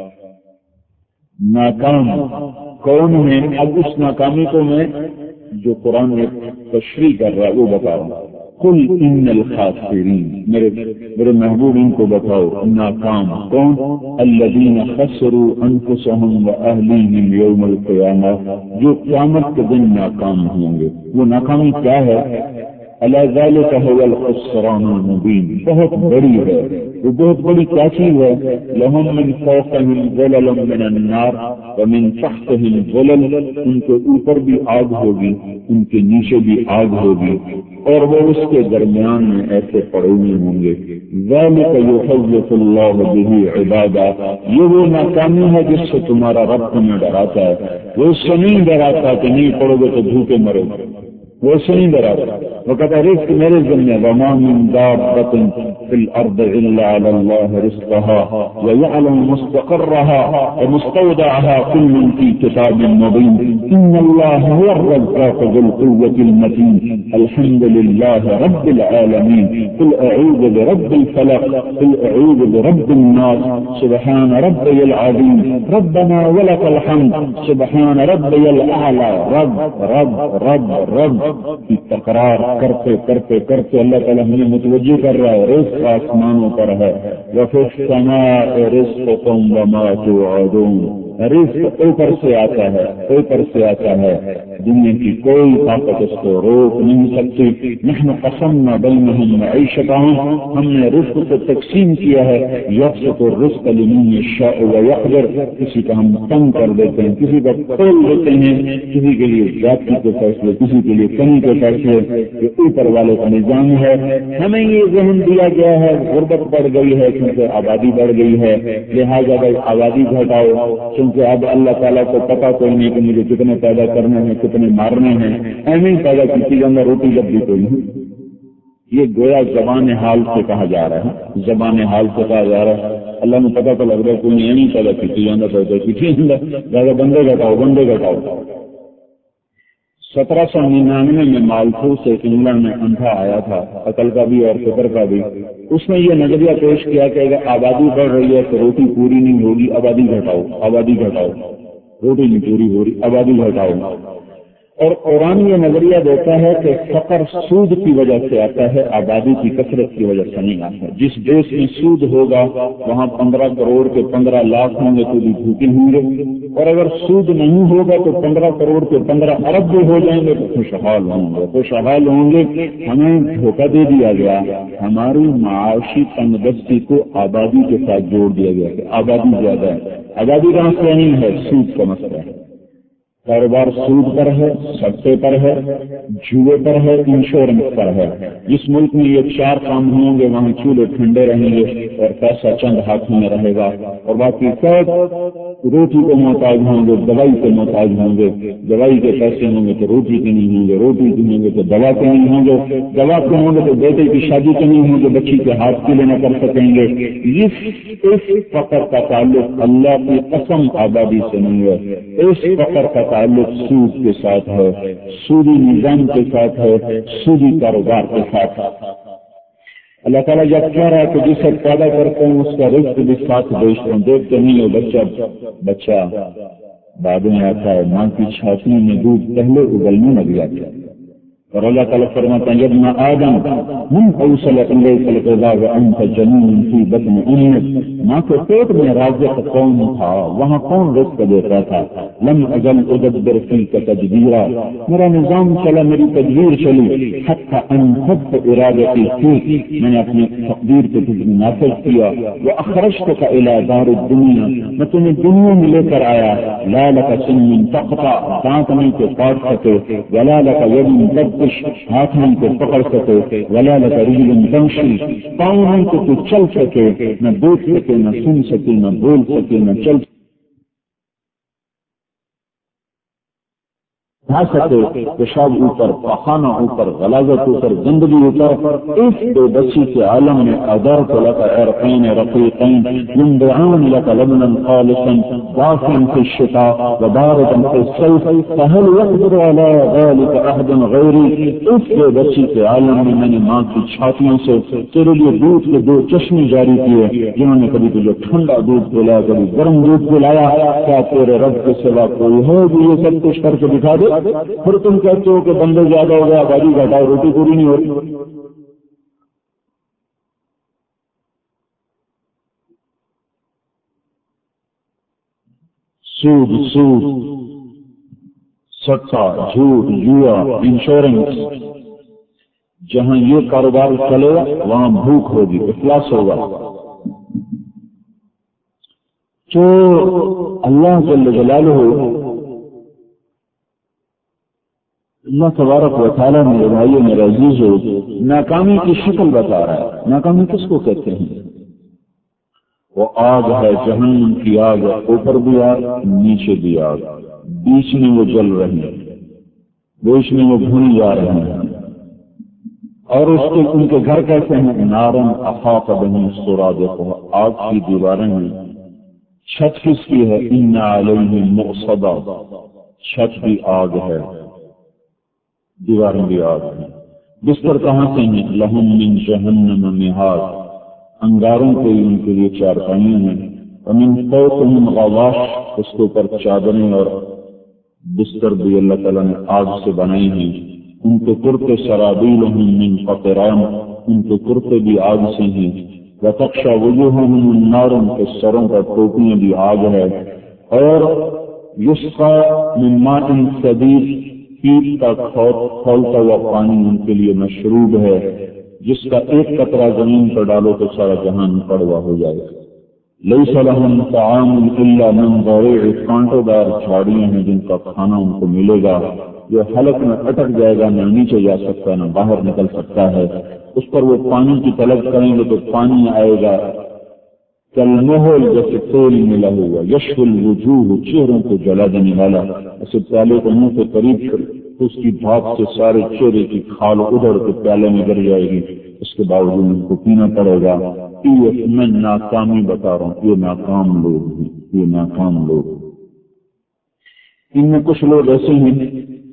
ناکام کون ہے؟ اب اس ناکامی کو میں جو قرآن میں تشریح کر رہا ہے وہ بتا رہا ہوں۔ قل ان الخاسرین، میرے میرے محبوب ان کو بتاؤ ناکام کون؟ الذین خسروا انفسهم واہلیہم یوم القیامہ، جو قیامت کے دن ناکام ہوں گے۔ وہ ناکامی کیا ہے؟ الا ذلک هو الخسران المبین، بہت بڑی ہے وہ، بہت بڑی کیا چیز ہے؟ لهم من فوقهم ظلل من النار ومن تحتهم ظلل، ان کے اوپر بھی آگ ہوگی، ان کے نیچے بھی آگ ہوگی، اور وہ اس کے درمیان میں ایسے پڑے ہوئے ہوں گے۔ ذلک یخوف اللہ بہ عبادہ، یہ وہ ناکامی ہے جس سے تمہارا رب تمہیں ڈراتا ہے۔ وہ اس سے نہیں ڈراتا کہ نہیں پڑو گے تو بھوکے مرو، وہ اس سے نہیں ڈراتا۔ وہ کہتا رزق میرے ذمہ، وما من دابۃ فی الارض الا علی اللہ رزقها ویعلم مستقرها ومستودعها كل في كتاب مبین ان اللہ هو الرزاق ذو القوة المتین الحمد للہ رب العالمین قل اعوذ برب الفلق قل اعوذ برب الناس سبحان ربی العظیم ربنا ولک الحمد سبحان ربی الاعلی۔ رب رب رب رب کی تکرار کرتے کرتے کرتے اللہ تعالیٰ ہمیں متوجہ کر رہا ہے رزق آسمانوں پر ہے۔ وفی السماء رزقکم وما توعدون، رزق اوپر سے آتا ہے، اوپر سے آتا ہے، دنیا کی کوئی طاقت اس کو روک نہیں سکتی۔ نحن قسمنا بینہم معیشتہم، ہم نے رزق کو تقسیم کیا ہے، یبسط الرزق لمن یشاء ویقدر، کسی کا ہم تنگ کر دیتے ہیں، کسی کا کھول دیتے ہیں، کسی کے لیے زیادتی کے فیصلے، کسی کے لیے کمی کے فیصلے، یہ اوپر والے کا نظام ہے۔ ہمیں یہ ذہن دیا گیا ہے غربت بڑھ گئی ہے کیونکہ آبادی بڑھ گئی ہے، لہٰذا بھائی آبادی گھٹاؤ، کیونکہ اب اللہ تعالیٰ کو پتا کوئی نہیں کہ مجھے کتنے پیدا کرنے ہیں کتنے مارنے ہیں، ایسے ہی پیدا کی جانا روٹی جب بھی کوئی نہیں۔ یہ گویا زبان حال سے کہا جا رہا ہے، زبان حال سے کہا جا رہا ہے۔ اللہ نے پتا تو لگ رہا ہے کوئی نہیں پیدا کی جانا پیدا کی جانا، زیادہ بندے گھٹاؤ بندے گھٹاؤ۔ سترہ سو ننانوے میں مالتھوس ایک انگلینڈ میں اندھا آیا تھا، عقل کا بھی اور فکر کا بھی. اس نے یہ نظریہ پیش کیا کہ اگر آبادی بڑھ رہی ہے تو روٹی پوری نہیں ہوگی، آبادی گھٹاؤ، آبادی گھٹاؤ، روٹی نہیں پوری ہو رہی، آبادی گھٹاؤ. اور قرآن یہ نظریہ دیتا ہے کہ فقر سود کی وجہ سے آتا ہے، آبادی کی کثرت کی وجہ سے نہیں آتا. جس دیش میں سود ہوگا وہاں پندرہ کروڑ کے پندرہ لاکھ ہوں گے تو بھی بھوکے ہوں گے، اور اگر سود نہیں ہوگا تو پندرہ کروڑ کے پندرہ ارب بھی ہو جائیں گے تو خوشحال ہوں گے خوشحال ہوں گے. ہمیں دھوکہ دے دیا گیا، ہماری معاشی تنگ دستی کو آبادی کے ساتھ جوڑ دیا گیا کہ آبادی زیادہ ہے. آبادی کہاں سے نہیں ہے، سود کا مسئلہ ہے. کاروبار سود پر ہے، سستے پر ہے، جوئے پر ہے، انشورنس پر ہے. جس ملک میں یہ چار کام ہوں گے وہاں چولہے ٹھنڈے رہیں گے اور پیسہ چند ہاتھوں میں رہے گا، اور باقی سب روٹی کے محتاج ہوں گے، دوائی کے محتاج ہوں گے. دوائی کے پیسے ہوں گے تو روٹی کے نہیں ہوں گے، روٹی کے ہوں گے تو دوا کے نہیں ہوں گے، دوا کے ہوں گے تو بیٹے کی شادی کے نہیں ہوں گے، بچی کے ہاتھ کے لیے نہ کر سکیں گے. اس فقر کا تعلق اللہ کی قسم آبادی سے نہیں ہے، اس فقر کا تعلق سود کے ساتھ ہے، سودی نظام کے ساتھ ہے، سودی کاروبار کے ساتھ. اللہ تعالیٰ جب کہہ رہا ہے کہ جسے پیدا کرتے ہیں اس کا رزق بھی ساتھ بیچتے ہیں. دیکھتے نہیں ہو بچہ بچہ بعد میں آتا ہے، ماں کی چھاتی میں دودھ پہلے ابلنے لگ جاتا ہے. اور اللہ تعالیٰ فرماتا ہے ابن آدم من اوصل الیک الغذاء وانت جنین فی بطن امک، ماں کے پیٹ میں رازق کون تھا، وہاں کون رزق دیتا تھا. لم ازل ادبر فیک تدبیرا، میرا نظام چلا، میری تدبیر چلی. حتی انفذت ارادتی فیک، میں نے اپنے تقدیر کو تجھ میں نافذ کیا. واخرجتک الی دار الدنیا، میں تمہیں دنیا میں لے کر آیا. لا لک سن تقطع، دانت نہیں تو کاٹ سکے، ولا لک ید تبطش، ہاتھ نہیں تو پکڑ سکے، ولا لک رجل تمشی، پاؤں نہیں تو تو چل سکے، نہ دیکھ سکے، نہ سن سکے، نہ بول سکے، نہ چل سکے. پیشاب اوپر، پخانہ اوپر، غلاظت اوپر، گندگی اوپر. اس بے بسی کے عالم میں ادرت لک عرقین رقیقین ينبعان لك لبنا خالصا دافئا في الشتاء وباردا في الصيف فهل يقدر على ذلك احد غيري. اس بے بسی کے عالم میں میں نے ماں کی چھاتیوں سے تیرے لیے دودھ کے دو چشمے جاری کیے، جنہوں نے کبھی تجھے ٹھنڈا دودھ پلایا، کبھی گرم دودھ پلایا. کیا تیرے رب کے سوا کوئی ہے جو یہ سب کچھ کر کے دکھا دے؟ پھر تم کہتے ہو کہ بندے زیادہ ہو گیا، آبادی گھٹاؤ، روٹی پوری نہیں ہوتی. سود سود سٹا، جھوٹ، جوا، انشورنس، جہاں یہ کاروبار چلے گا وہاں بھوک ہوگی، افلاس ہوگا. جو اللہ جل جلالہ اللہ تبارک و تعالیٰ میرے بھائیوں میرے عزیزو ناکامی کی شکل بتا رہا ہے. ناکامی کس کو کہتے ہیں؟ وہ آگ ہے، جہنم کی آگ، اوپر بھی آگ نیچے بھی آگ، بیچ میں وہ جل رہی ہے، بیچ میں وہ بھونی جا رہے ہیں. اور اس کے ان کے گھر کیسے ہیں؟ نارن احاط بہم سرادقها، آگ کی دیواریں ہیں. چھت کس کی ہے؟ ان علیہم مؤصدہ، چھت بھی آگ ہے، دیواریں بھی آگ ہیں. بستر کہاں سے ہیں؟ لہم من جہنم مہاد، انگاروں کے ان کے لیے چارپائیاں ہیں. ومن فوقہم غواش، اس کے اوپر چادریں اور بستر بھی اللہ تعالیٰ نے آگ سے بنائی ہیں. ان کے کرتے سرابیلہم من قطران، ان کے کرتے بھی آگ سے ہیں. وتغشی وجوہہم النار، ان کے سروں پر ٹوپیاں بھی آگ ہے. اور یسقی من ماء صدید، پیپ کا کھولتا ہوا پانی ان کے لیے مشروب ہے، جس کا ایک قطرہ زمین پر ڈالو تو سارا جہان کڑوا ہو جائے گا. لیس لہم طعام الا من ضریع، کانٹوں دار جھاڑیاں ہیں جن کا کھانا ان کو ملے گا، جو حلق میں اٹک جائے گا، نہ نیچے جا سکتا نہ باہر نکل سکتا ہے. اس پر وہ پانی کی طلب کریں گے تو پانی آئے گا کالمہل، جیسے تیل ملا ہوا. یشفی الوجوہ، چہروں کو جلا دینے والا. ایسے پیالے کو منہ کے قریب کر اس کی بھاپ سے سارے چہرے کی کھال ادھر کے پیالے میں گر جائے گی، اس کے باوجود ان کو پینا پڑے گا. میں ناکامی بتا رہا ہوں، یہ ناکام لوگ ہیں، یہ ناکام لوگ. ان میں کچھ لوگ ایسے ہیں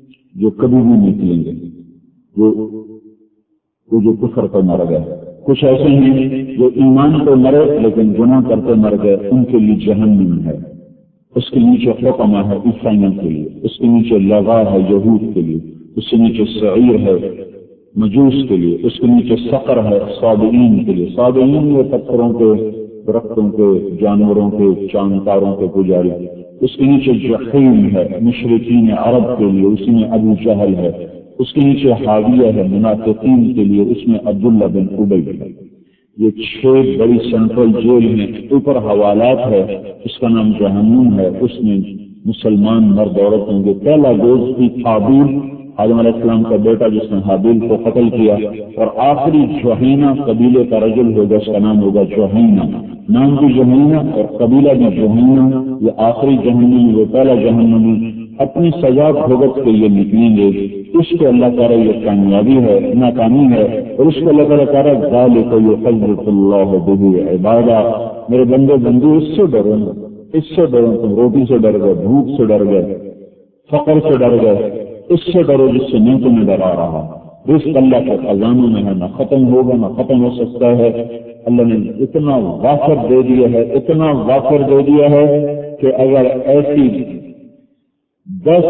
جو کبھی بھی نکلیں گے، وہ وہ جو کفر پر مر گئے. کچھ ایسے ہیں جو ایمان پہ مرے لیکن گناہ کرتے مر گئے، ان کے لیے جہنم ہے. اس کے نیچے حطمہ ہے عیسائیوں کے لیے، اس کے نیچے لغا ہے یہود کے لیے، اس کے نیچے سعیر ہے مجوس کے لیے، اس کے نیچے سقر ہے صابئین کے لیے. صابئین یہ پتھروں کے، درختوں کے، جانوروں کے، چاند تاروں کے پجاری. اس کے نیچے جحیم ہے مشرکین عرب کے لیے، اسی میں ابو جہل ہے. اس کے نیچے حاویہ ہے منافقین کے لیے، اس میں عبداللہ بن ابی ہے. یہ چھ بڑی سینٹرل جیل ہیں. اوپر حوالات ہے، اس کا نام جہنم ہے. اس میں مسلمان مرد عورت ہوں گے. پہلا دوست تھی حابیل، آدم علیہ السلام کا بیٹا، جس نے حابیل کو قتل کیا. اور آخری جوہینہ قبیلے کا رجل ہوگا، اس کا نام ہوگا جوہینہ. نام بھی جوہینہ اور قبیلہ بھی جوہینہ. یہ آخری جہنم، وہ پہلا جہنم. اپنی سزا بھگت کے یہ نکلیں گے. اس کو اللہ تعالیٰ یہ کامیابی ہے، ناکامی ہے. اور اس کو اللہ تعالیٰ کہہ رہا ہے ذالک یخوف اللہ بہ عبادہ. میرے بندے بندو اس سے ڈرو، اس سے ڈرو. تم روٹی سے ڈر گئے، بھوک سے ڈر گئے، فقر سے ڈر گئے، اس سے ڈرو جس سے میں تمہیں ڈرا رہا. رزق اللہ کے خزانوں میں ہے، نہ ختم ہوگا نہ ختم ہو سکتا ہے. اللہ نے اتنا وافر دے دیا ہے، اتنا وافر دے دیا ہے کہ اگر ایسی دس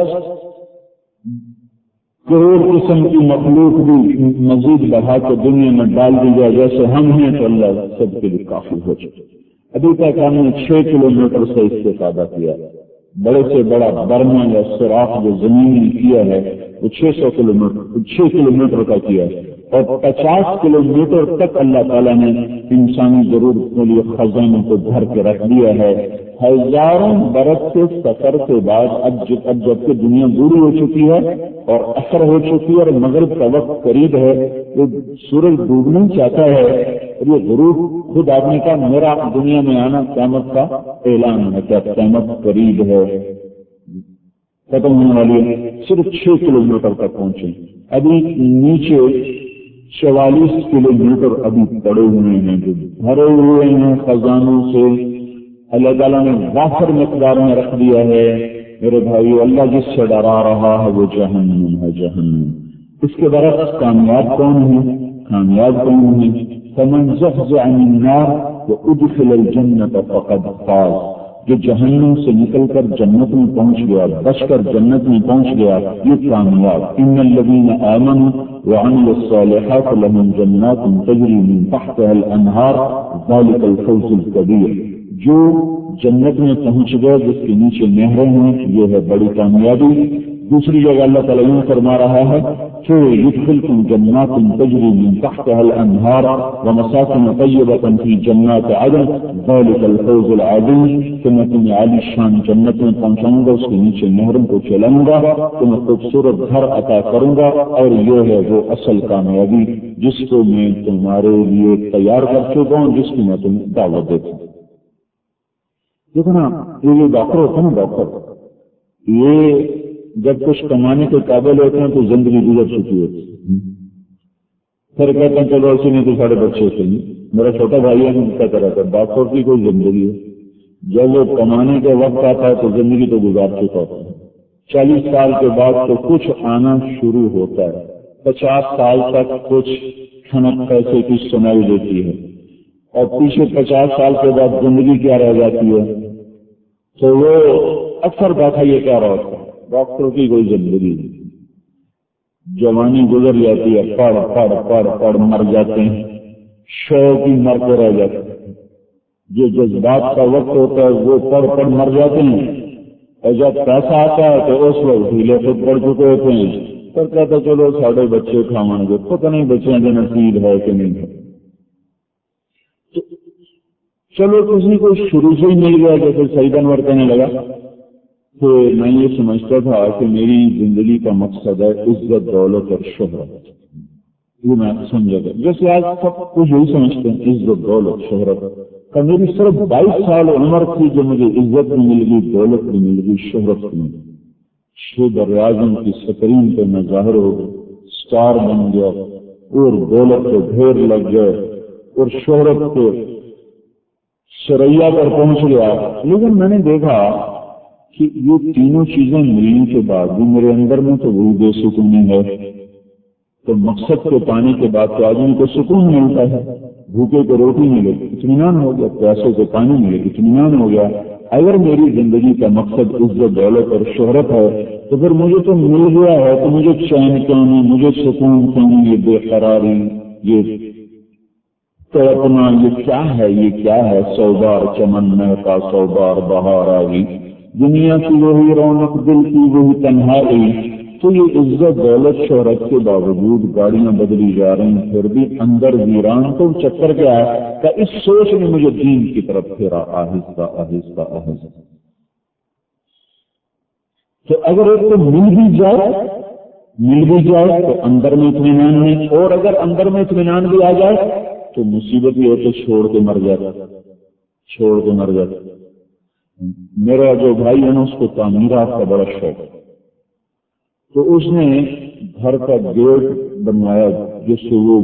کروڑ قسم کی مخلوق بھی مزید بڑھا کے دنیا میں ڈال دی جائے جیسے ہم ہیں، تو اللہ سب کے لیے کافی ہو چکے. ابھی تک ہم نے چھ کلو میٹر سے استفادہ کیا. بڑے سے بڑا برما یا سوراخ جو زمین نے کیا ہے وہ چھ سو کلو میٹر چھ کلو میٹر کا کیا ہے. اور پچاس کلو میٹر تک اللہ تعالیٰ نے انسانی ضرورت کے لیے خزانوں کو بھر کے رکھ دیا ہے. ہزاروں برس کے سفر کے بعد اب جب اب جبکہ دنیا بوڑھی ہو چکی ہے اور اثر ہو چکی ہے اور مغرب کا وقت قریب ہے، وہ سورج ڈوبنا چاہتا ہے. اور یہ ضرور خود آدمی کا میرا دنیا میں آنا قیامت کا اعلان ہے کہ قیامت قریب ہے، ختم ہونے والی ہے. صرف چھ کلو میٹر تک پہنچے. ابھی نیچے چوالیس کلو میٹر ابھی پڑے ہوئے ہیں جو بھرے ہوئے ہیں خزانوں سے. اللہ تعالیٰ نے وافر مقدار میں رکھ دیا ہے. میرے بھائی، اللہ جس سے ڈرا رہا ہے وہ جہنم ہے، جہنم. اس کے برعکس کامیاب کون ہے؟ کامیاب کون ہے؟ فمن زحزح عن النار وادخل الجنة فقد فاز. جو جہنم سے نکل کر جنت میں پہنچ گیا، بچ کر جنت میں پہنچ گیا، یہ کامیاب. ان الذين آمنوا وعملوا الصالحات لهم جنات تجري من تحتها الانهار ذلك الفوز الكبير. جو جنت میں پہنچ گئے جس کے نیچے نہریں ہیں، یہ ہے بڑی کامیابی. دوسری جگہ اللہ تعالیٰ یوں فرما رہا ہے کہ يدخلكم جنات تجري من تحتها الانهار ومساكن طيبة في جنات عدن ذلك الفوز العظيم. کہ میں تمہیں عالی شان جنت میں پہنچاؤں گا، اس کے نیچے نہروں کو چلاؤں گا، تمہیں خوبصورت گھر عطا کروں گا. اور یہ ہے وہ اصل کامیابی جس کو میں تمہارے لیے تیار کر چکا ہوں، جس کی میں تمہیں دعوت دیتا ہوں. دیکھو نا، یہ ڈاکٹر ہوتا ہے نا، ڈاکٹر یہ جب کچھ کمانے کے قابل ہوتے ہیں تو زندگی گزر چکی ہوتی ہے. پھر کہتے ہیں چلو ایسے نہیں تو سارے بچے ہوتے ہیں. میرا چھوٹا بھائی ہے کہتا رہتا ہے ڈاکٹر کی کوئی زندگی ہے. جب وہ کمانے کے وقت آتا ہے تو زندگی تو گزار چکا ہوتا ہے. چالیس سال کے بعد تو کچھ آنا شروع ہوتا ہے. پچاس سال تک کچھ کھنک پیسے کی سنائی دیتی ہے. اور پیچھے پچاس سال کے بعد زندگی کیا رہ جاتی ہے. تو وہ اکثر بیٹھا یہ کہہ رہا ہوتا ہے ڈاکٹر کی کوئی زندگی نہیں. جوانی گزر جاتی ہے، پڑھ پڑھ پڑھ پڑھ مر جاتے ہیں، شوق ہی مر کے رہ جاتے ہیں. جو جذبات کا وقت ہوتا ہے وہ پڑھ پڑھ مر جاتے ہیں. اور جب پیسہ آتا ہے تو اس وقت ڈھیلے خود پڑ چکے ہوتے ہیں. پھر کہتے چلو ساڑھے بچے کھاؤں گے، پتہ نہیں بچیاں جو نصیب ہے کہ نہیں ہے. چلو کسی کو شروع سے ہی مل گیا. جیسے سعید انور کہنے لگا کہ میں یہ سمجھتا تھا کہ میری زندگی کا مقصد ہے عزت، دولت اور شہرت. یہ میں سمجھا گا جیسے آج سب کچھ یہی سمجھتے ہیں، عزت، دولت، شہرت. کہ میری صرف بائیس سال عمر تھی جو مجھے عزت بھی مل گئی، دولت بھی مل گئی، شہرت بھی مل گئی. شہ بر اعظم کی سکرین پہ میں ظاہر ہو گیا، اسٹار بن گیا، اور دولت کے ڈھیر لگ گئے اور شہرت کے سریا پر پہنچ گیا. لیکن میں نے دیکھا کہ یہ تینوں چیزیں ملنے کے بعد بھی میرے اندر میں تو وہی بے سکونی ہے. تو مقصد کو پانے کے بعد تو آدمی کو سکون ملتا ہے. بھوکے کو روٹی ملے اطمینان ہو گیا, پیاسے کو پانی ملے اطمینان ہو گیا. اگر میری زندگی کا مقصد عزت دولت اور شہرت ہے تو پھر مجھے تو مل گیا ہے, تو مجھے چین کیوں نہیں, مجھے سکون کیوں نہیں, یہ بے قراری, یہ تڑپنا, یہ کیا ہے, یہ کیا ہے. سو بار چمن میں کا سو بار بہار آئی, دنیا کی وہی رونق دل کی وہی تنہائی. تو یہ عزت دولت شہرت کے باوجود گاڑیاں بدلی جا رہی ہیں, پھر بھی اندر ویران. تو چکر کیا ہے کہ اس سوچ نے مجھے دین کی طرف پھیرا آہستہ آہستہ آہستہ. تو اگر ایک کو مل بھی جائے مل بھی جائے تو اندر میں اطمینان نہیں, اور اگر اندر میں اطمینان بھی آ جائے تو مصیبت یہ ہے کہ چھوڑ کے مر جاتا چھوڑ کے مر جاتا. میرا جو بھائی ہے نا, اس کو تعمیرات کا بڑا شوق ہے. تو اس نے گھر کا گیٹ بنوایا جس سے وہ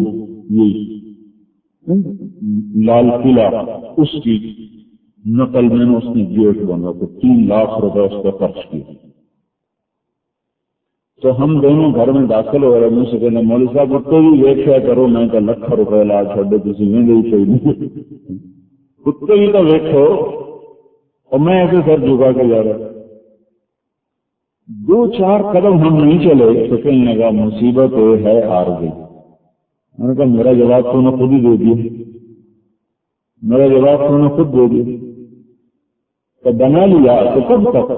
یہ لال قلعہ اس کی نقل میں اس نے گیٹ بنوا تو تین لاکھ روپے اس پر خرچ کیے. تو ہم دونوں گھر میں داخل ہو رہے, مجھ سے کہنے مولوی صاحب کتے بھی ویکھیا کرو, میں کہ لکھ روپے لا چھوڑے کسی میں گئی چاہیے, کتے بھی تو ویکھو. اور میں ایسے سر جھکا کے جا رہا. دو چار قدم ہم نہیں چلے تو کہنے لگا مصیبت ہے ہار گئی. میں نے کہا میرا جواب تو نے خود ہی دے دیا, میرا جواب تو نے خود دے دیا. تو بنا لیا تو کب تک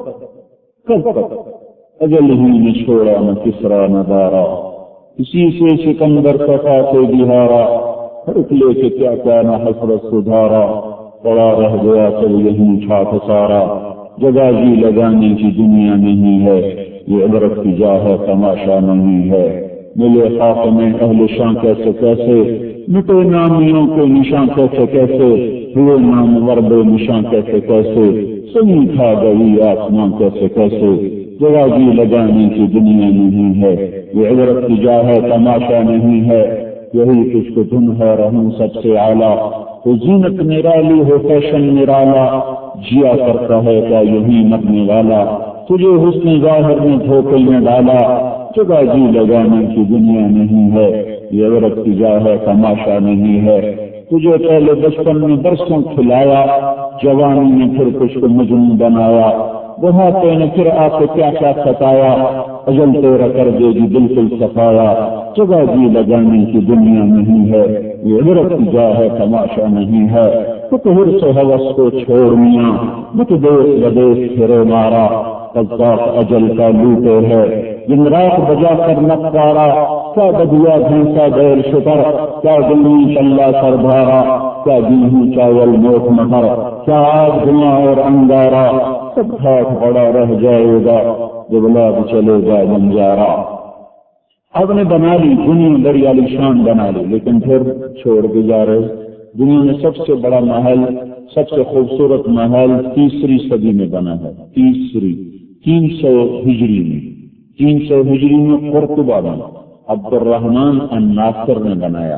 کب تک اجل ہی نے چھوڑا نہ کسرا نہ دارا, کسی سے سکندر صفا سے بہارا, فرق لے کے کیا کیا نہ حسرت سدھارا, پڑا رہ گیا سب یہی چھاپ سارا. جگہ جی لگانے کی دنیا نہیں ہے, یہ عبرت کی جا ہے تماشا نہیں ہے. ملے خاک میں اہل شاں کیسے کیسے, مٹے نامیوں کے نشاں کیسے کیسے, ہوئے نام ورد نشاں کیسے کیسے, سنی کھا گئی آسمان کیسے کیسے. جگہ جی لگانے کی دنیا نہیں ہے, یہ عبرت کی جا ہے تماشا نہیں ہے. یہی کچھ کو دن ہے رہوں سب سے اعلیٰ, تو زینت نرالی ہو فیشن نرالا, جیا کرتا ہے کیا یہی مرنے والا. تجھے حسن ظاہر میں دھوکے میں ڈالا, جگہ جی لگانے کی دنیا نہیں ہے, یہ عبرت کی جا ہے تماشا نہیں ہے. تجھے پہلے بچپن میں برسوں کھلایا, جوانی میں پھر کچھ کو مجنون بنایا. بڑھاپے نے پھر آپ کو کیا کیا ستایا, اجل تیرا کر دے گی بالکل صفایا. جگہ جی لگانے کی دنیا نہیں ہے, یہ عبرت کی جا ہے تماشا نہیں ہے. فکر سے ہوس کو چھوڑ میاں, بت دیش بدیش پھرے مارا, قذاق اجل کا لوٹے ہے. دن رات بجا کر نقارا, کیا بدیا بھینسا دیر شکر, کیا گلی چلا سر بھارا, کیا گیہوں چاول موٹ مٹر, کیا آگ دھواں اور انگارا. سب ہاتھ بڑا رہ جائے گا جب لاب چلے گا بنجارا. اب نے بنا لی دنیا بڑی عالیشان بنا لی, لیکن پھر چھوڑ کے جا رہے. دنیا میں سب سے بڑا محل, سب سے خوبصورت محل تیسری صدی میں بنا ہے. تیسری تین سو ہجری میں تین سو ہجری میں قرطبہ میں عبد الرحمن الناصر نے بنایا.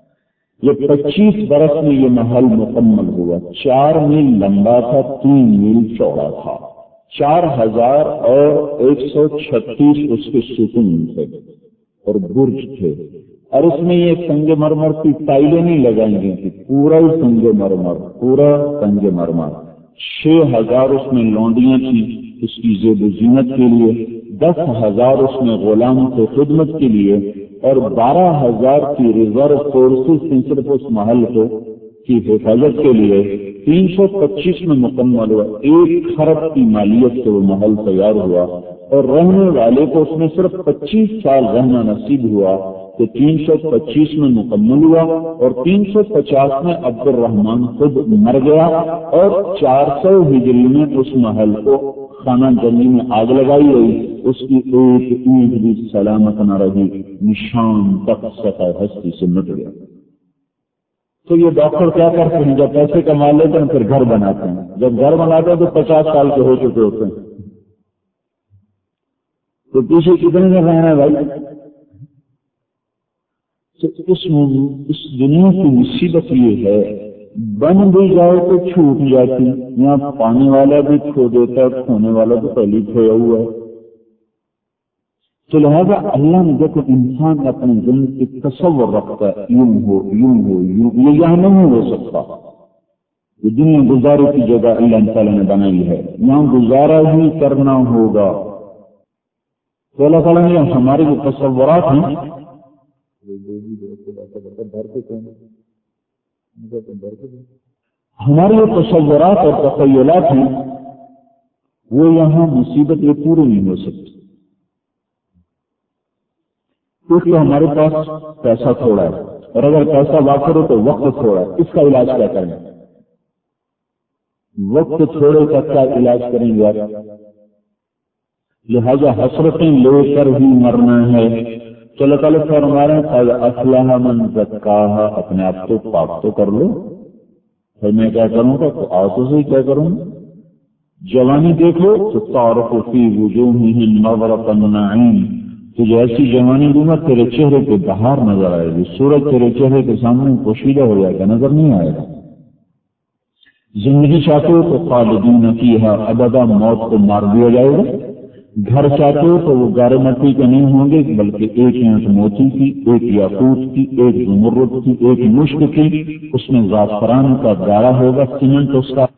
یہ پچیس برس میں یہ محل مکمل ہوا. چار میل لمبا تھا, تین میل چوڑا تھا, چار ہزار اور ایک سو چھتیس اس کے ستون تھے اور برج تھے. اور اس میں یہ سنگ مرمر کی ٹائلیں نہیں لگائی گئی تھی, پورا ہی سنگ مرمر, پورا سنگ مرمر. چھ ہزار اس میں لونڈیاں تھیں اس کی زیب و زینت کے لیے, دس ہزار اس میں غلام کے خدمت کے لیے, اور بارہ ہزار کی ریزرو فورسز تھی صرف اس محل کو کی حفاظت کے لیے. تین سو پچیس میں مکمل ہوا. ایک خرب کی مالیت سے وہ محل تیار ہوا, اور رہنے والے کو اس میں صرف پچیس سال رہنا نصیب ہوا. کہ تین سو پچیس میں مکمل ہوا, اور تین سو پچاس میں عبد الرحمان خود مر گیا, اور چار سو ہجری میں اس محل کو خانہ جنگی میں آگ لگائی گئی. اس کی ایک اینٹ بھی سلامت نہ رہی, نشان تک سطح ہستی سے مٹ گیا. تو یہ ڈاکٹر کیا کرتے ہیں, جب پیسے کما لیتے ہیں پھر گھر بناتے ہیں. جب گھر بناتے ہیں تو پچاس سال کے ہو چکے ہوتے ہیں. تو پیچھے کتنے دن رہنا ہے بھائی. تو اس اس دنیا کی مصیبت یہ ہے بن بھی جائے تو چھوٹ جاتی، یہاں پانے والا بھی کھو دیتا ہے، کھونے والا تو پہلے کھویا ہوا ہے۔ تو لہذا اللہ نے دیکھو انسان اپنی زندگی تصور رکھتا ہے یوں ہو یوں ہو یوں، یہ یہاں نہیں ہو سکتا۔ یہ دنیا گزارے کی جگہ اللہ تعالیٰ نے بنائی ہے، یہاں گزارا ہی کرنا ہوگا۔ تو اللہ تعالیٰ نے ہمارے جو تصورات ہیں، ہمارے جو تصورات اور تخیلات ہیں وہ یہاں مصیبت یہ پورے نہیں ہو سکتی، کیونکہ ہمارے پاس پیسہ تھوڑا ہے، اور اگر پیسہ وافر ہو تو وقت تھوڑا ہے، اس کا علاج کیا کریں؟ وقت تھوڑے کا کیا علاج کریں گے؟ لہذا حسرتیں لے کر ہی مرنا ہے۔ تو اللہ تعالیٰ فرما رہے ہیں قد افلح من زکاہا، اپنے آپ کو پاک تو کر لو، پھر میں کیا کروں گا؟ تو آنکھوں سے کیا کروں؟ جوانی دیکھو تو تعرف فی وجوہہم نظرۃ النعیم، تجھے ایسی جوانی دوں گا تیرے چہرے پہ بہار نظر آئے گی، سورج تیرے چہرے کے سامنے پوشیدہ ہو جائے گا، نظر نہیں آئے گا۔ زندگی چاہتے ہو تو خالدین فیہا ابدا، موت کو مار دیا جائے گا۔ گھر چاہتے ہو تو وہ گارے مٹی کے نہیں ہوں گے، بلکہ ایک اینٹ موتی کی، ایک یاقوت کی، ایک زمرد کی، ایک مشک کی، اس میں زعفران کا گارا ہوگا، سیمنٹ اس کا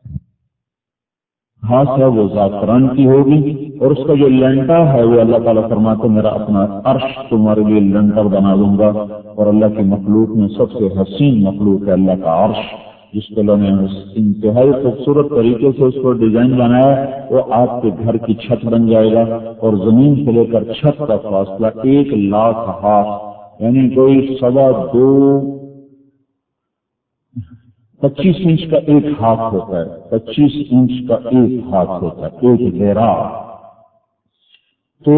گھاس ہے وہ زعفران کی ہوگی، اور اس کا جو لنٹا ہے وہ اللہ تعالیٰ فرماتے میرا اپنا عرش تمہارے لیے لنٹر بنا دوں گا۔ اور اللہ کی مخلوق میں سب سے حسین مخلوق ہے اللہ کا عرش، جس کو اللہ نے انتہائی خوبصورت طریقے سے اس کو ڈیزائن بنایا، وہ آپ کے گھر کی چھت بن جائے گا، اور زمین سے لے کر چھت کا فاصلہ ایک لاکھ ہاتھ، یعنی کوئی سوا دو پچیس انچ کا ایک ہاتھ ہوتا ہے، پچیس انچ کا ایک ہاتھ ہوتا ہے، ایک ذراع، تو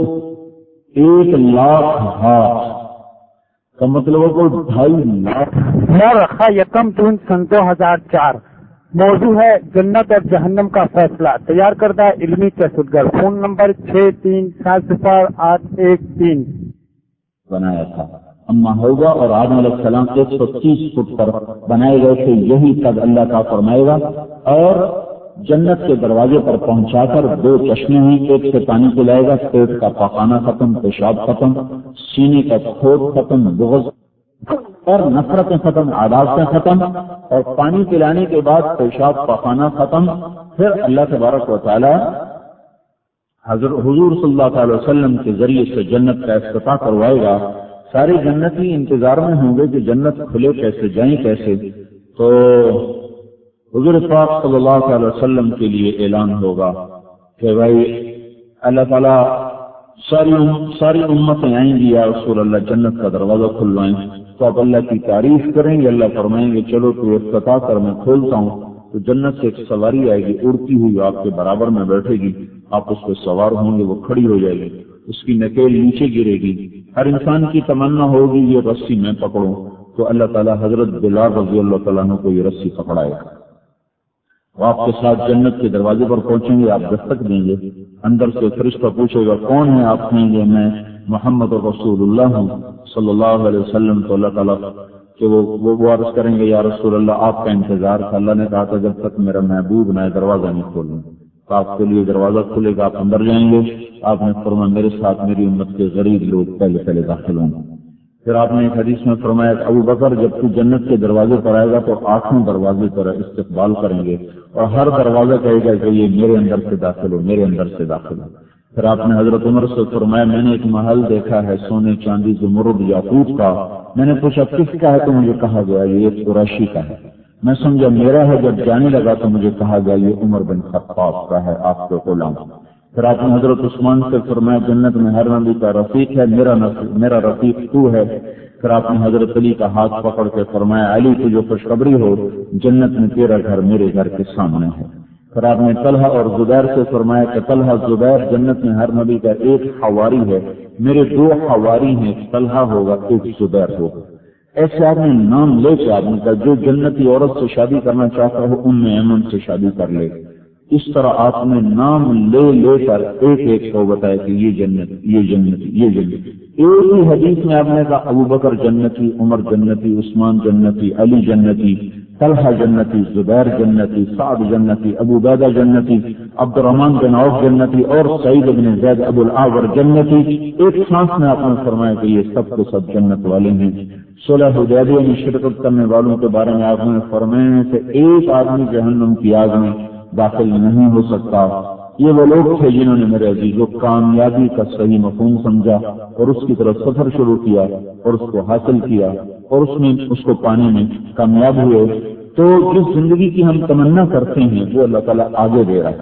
ایک لاکھ ہاتھ کا مطلب ہے کوئی ڈھائی لاکھ۔ نو رکھا یکم جون سن دو ہزار چار۔ موضوع ہے جنت اور جہنم کا فیصلہ۔ تیار کردہ علمی تصدگر۔ فون نمبر چھ تین سات صفر آٹھ ایک تین بنایا تھا۔ اما ہوگا اور آدم علیہ السلام ایک سو تیس فٹ پر بنائے گئے تھے، یہی قد اللہ کا فرمائے گا، اور جنت کے دروازے پر پہنچا کر دو چشمے ہیں، ایک سے پانی پلائے گا، پیٹ کا پاخانہ ختم، پیشاب ختم، سینے کا کھوٹ ختم، بغض اور نفرتیں ختم، عداوتیں ختم، اور پانی پلانے کے بعد پیشاب پاخانہ ختم۔ پھر اللہ تبارک و تعالی حضرت حضور صلی اللہ تعالی وسلم کے ذریعے سے جنت کا افتتاح کروائے گا۔ سارے جنتی انتظار میں ہوں گے کہ جنت کھلے کیسے، جائیں کیسے، تو حضور پاک صلی اللہ علیہ وسلم کے لیے اعلان ہوگا کہ بھائی اللہ تعالیٰ ساری ساری امتیں آئیں گی یا رسول اللہ جنت کا دروازہ کھلوائیں، تو آپ اللہ کی تعریف کریں گے، اللہ فرمائیں گے چلو تو افتتاح کر میں کھولتا ہوں، تو جنت سے ایک سواری آئے گی اڑتی ہوئی آپ کے برابر میں بیٹھے گی، آپ اس پہ سوار ہوں گے، وہ کھڑی ہو جائے گی، اس کی نکیل نیچے گرے گی، ہر انسان کی تمنا ہوگی یہ رسی میں پکڑوں، تو اللہ تعالیٰ حضرت بلال رضی اللہ تعالیٰ عنہ کو یہ رسی پکڑائے گا، وہ آپ کے ساتھ جنت کے دروازے پر پہنچیں گے، آپ دستک دیں گے، اندر سے فرشتہ پوچھے گا کون ہے، آپ کہیں گے میں محمد رسول اللہ ہوں صلی اللہ علیہ وسلم، تو اللہ تعالیٰ کہ وہ وہ عرض کریں گے یا رسول اللہ آپ کا انتظار تھا، اللہ نے کہا تھا جب تک میرا محبوب نہ دروازہ نہیں کھولوں، تو آپ کے لیے دروازہ کھلے گا، آپ اندر جائیں گے، آپ نے فرمایا میرے ساتھ میری امت کے غریب لوگ پہلے پہلے داخل ہوں گے۔ پھر آپ نے ایک حدیث میں فرمایا کہ ابو بکر جب تو جنت کے دروازے پر آئے گا تو آٹھوں دروازے پر استقبال کریں گے، اور ہر دروازہ کہے گا کہ یہ میرے اندر سے داخل ہو، میرے اندر سے داخل ہو۔ پھر آپ نے حضرت عمر سے فرمایا میں نے ایک محل دیکھا ہے سونے چاندی زمرد یاقوت کا، میں نے پوچھا کس کا ہے تو مجھے کہا گیا یہ قریشی کا ہے، میں سمجھا میرا ہے، جب جانے لگا تو مجھے کہا گیا یہ عمر بن خطاب کا ہے، آپ کے غلام۔ پھر آپ نے حضرت عثمان سے فرمایا جنت میں ہر نبی کا رفیق ہے، میرا میرا رفیق تو ہے۔ پھر آپ نے حضرت علی کا ہاتھ پکڑ کے فرمایا علی کی جو خوشخبری ہو جنت میں تیرا گھر میرے گھر کے سامنے ہے۔ پھر آپ نے طلحہ اور زبیر سے فرمایا کہ طلحہ زبیر جنت میں ہر نبی کا ایک حواری ہے، میرے دو حواری ہیں، طلحہ ہوگا ایک زبیر ہوگا۔ ایسے آپ نے نام لے کے آپ نے کہا جو جنتی عورت سے شادی کرنا چاہتا ہو ام ایمن سے شادی کر لے، اس طرح آپ نے نام لے لے کر ایک ایک کو بتایا کہ یہ جنت یہ جنت یہ جنت، ایک ہی حدیث میں آپ نے کہا ابو بکر جنتی، عمر جنتی، عثمان جنتی، علی جنتی، طلحہ جنتی، زبیر جنتی، سعد جنتی، ابو عبیدہ جنتی، عبد الرحمن بن عوف جنتی اور سعید بن زید ابو الاعور جنتی. ایک سانس میں آپ نے فرمایا کہ یہ سب کے سب جنت والے ہیں. صلح حدیبیہ میں شرکت کرنے والوں کے بارے میں آپ نے فرمایا کہ ایک آدمی جہنم کی آگ میں داخل نہیں ہو سکتا. یہ وہ لوگ تھے جنہوں نے میرے عزیزوں کامیابی کا صحیح مفہوم سمجھا اور اس کی طرف سفر شروع کیا اور اس کو حاصل کیا اور اس میں اس کو پانے میں کامیاب ہوئے. تو جس زندگی کی ہم تمنا کرتے ہیں وہ اللہ تعالیٰ آگے دے رہا ہے.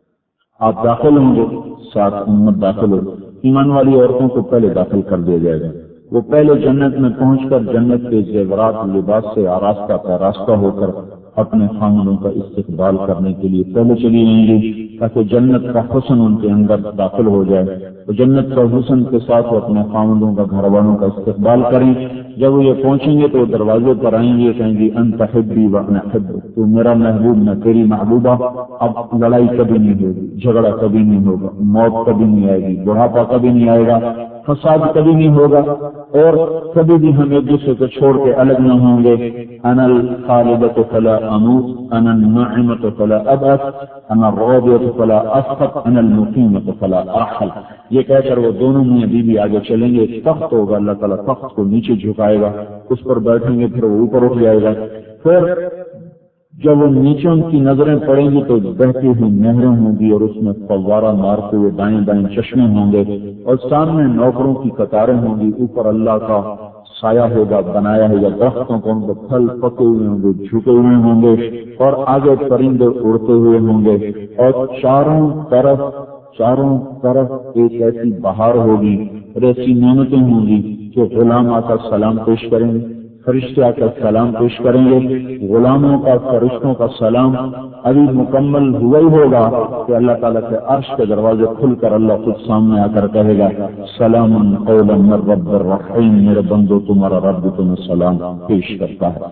آپ داخل ہوں گے، ساتھ امت داخل ہو. ایمان والی عورتوں کو پہلے داخل کر دیا جائے گا. وہ پہلے جنت میں پہنچ کر جنت کے زیورات لباس سے آراستہ پیراستہ ہو کر اپنے خاندانوں کا استقبال کرنے کے لیے پہلے چلی جائیں گی تاکہ جنت کا حسن ان کے اندر داخل ہو جائے. تو جنت کا حسن کے ساتھ وہ اپنے خاندانوں کا گھر والوں کا استقبال کریں. جب وہ یہ پہنچیں گے تو دروازے پر آئیں گے، کہیں گے انت حبی وانا حبک، تو میرا محبوب میں تیری محبوبہ. اب لڑائی کبھی نہیں ہوگی، جھگڑا کبھی نہیں ہوگا، موت کبھی نہیں آئے گی، بڑھاپا کبھی نہیں آئے گا، فساد کبھی نہیں ہوگا اور کبھی بھی ہم ایک دوسرے کو چھوڑ کے الگ نہ ہوں گے. انا الخالدۃ فلا اموت، انا الناعمۃ فلا ابعث، انا الراضیۃ فلا اسقط، انا المقیمۃ فلا ارحل. یہ کہہ کر وہ دونوں میاں بیوی آگے چلیں گے. ایک تخت ہوگا، اللہ تعالیٰ تخت کو نیچے جھکائے گا، اس پر بیٹھیں گے، پھر وہ اوپر اٹھ جائے گا. پھر جب وہ نیچے ان کی نظریں پڑیں گی تو بہتی ہوئی نہریں ہوں گی اور اس میں فوارہ مارتے ہوئے دائیں بائیں چشمے ہوں گے اور سامنے نوکروں کی قطاریں ہوں گی. اوپر اللہ کا سایہ ہوگا بنایا ہوگا، درختوں کو ان کو پھل پکے ہوئے ہوں گے، جھکے ہوئے ہوں گے اور آگے پرندے اڑتے ہوئے ہوں گے اور چاروں طرف چاروں طرف ایک ایسی بہار ہوگی اور ایسی نعمتیں ہوں گی کہ غلام آ کر سلام پیش کریں گے، فرشتے آ کر سلام پیش کریں گے. غلاموں کا فرشتوں کا سلام ابھی مکمل ہوا ہی ہوگا کہ اللہ تعالیٰ کے عرش کے دروازے کھل کر اللہ خود سامنے آ کر کہے گا سلام قولا من رب الرحیم، میرے بندو تمہارا رب تمہیں سلام پیش کرتا ہے.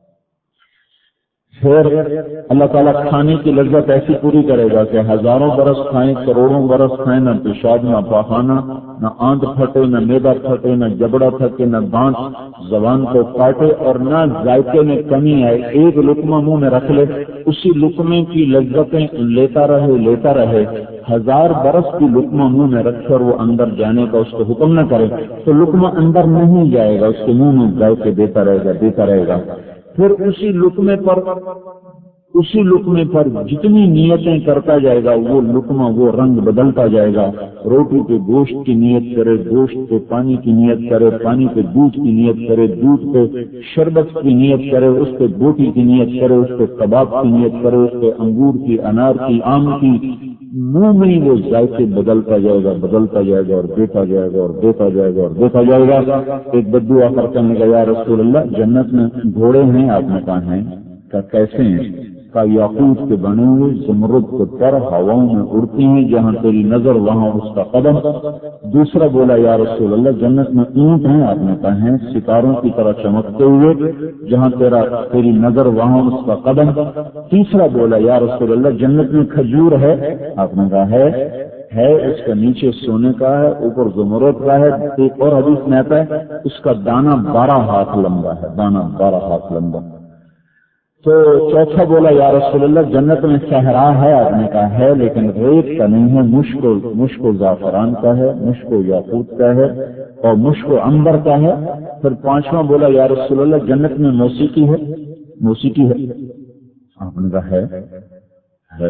پھر اللہ تعالیٰ کھانے کی لذت ایسی پوری کرے گا کہ ہزاروں برس کھائیں، کروڑوں برس کھائیں، نہ پیشاب نہ پاخانہ، نہ آنت پھٹے، نہ میدا پھٹے، نہ جبڑا پھٹے، نہ دانت زبان کو کاٹے اور نہ ذائقے میں کمی آئے. ایک لقمہ منہ میں رکھ لے، اسی لقمے کی لذتیں لیتا رہے لیتا رہے. ہزار برس کی لقمہ منہ میں رکھ کر وہ اندر جانے کا اس کو حکم نہ کرے تو لقمہ اندر نہیں جائے گا، اس کے منہ میں ذائقے دیتا رہے گا دیتا رہے گا. پھر اسی لقمے پر اسی لقمے پر جتنی نیتیں کرتا جائے گا وہ لقمہ وہ رنگ بدلتا جائے گا. روٹی پہ گوشت کی نیت کرے، گوشت پہ پانی کی نیت کرے، پانی پہ دودھ کی نیت کرے، دودھ پہ شربت کی نیت کرے، اس پہ بوٹی کی نیت کرے، اس پہ کباب کی نیت کرے، اس پہ انگور کی، انار کی، آم کی. منہ میں وہ ذائقے بدلتا جائے گا بدلتا جائے گا اور دیتا جائے گا اور دیتا جائے گا اور دیتا جائے گا. ایک بدو آ کر کہنے لگا یا رسول اللہ جنت میں گھوڑے ہیں؟ آپ نے کہا ہیں. کہ کیسے ہیں؟ کا یاقوت کے بنے ہوئے، زمرد کے پر ہواؤں میں اڑتی ہیں، جہاں تیری نظر وہاں اس کا قدم. دوسرا بولا یا رسول اللہ جنت میں اونٹ ہیں؟ آپ نے کہا ہیں. ستاروں کی طرح چمکتے ہوئے، جہاں تیرا تیری نظر وہاں اس کا قدم. تیسرا بولا یا رسول اللہ جنت میں کھجور ہے؟ آپ نے کہا ہے ہے اس کا نیچے سونے کا ہے، اوپر زمرد کا ہے. ایک اور حدیث میں آتا ہے اس کا دانہ بارہ ہاتھ لمبا ہے، دانہ بارہ ہاتھ لمبا. تو چوتھا بولا یا رسول اللہ جنت میں صحرا ہے؟ آپ نے کہا ہے لیکن ریت کا نہیں ہے، مشک و مشک و زعفران کا ہے، مشک و یاقوت کا ہے اور مشک و عنبر کا ہے. پھر پانچواں بولا یا رسول اللہ جنت میں موسیقی ہے؟ موسیقی ہے؟ آپ نے کہا ہے ہے.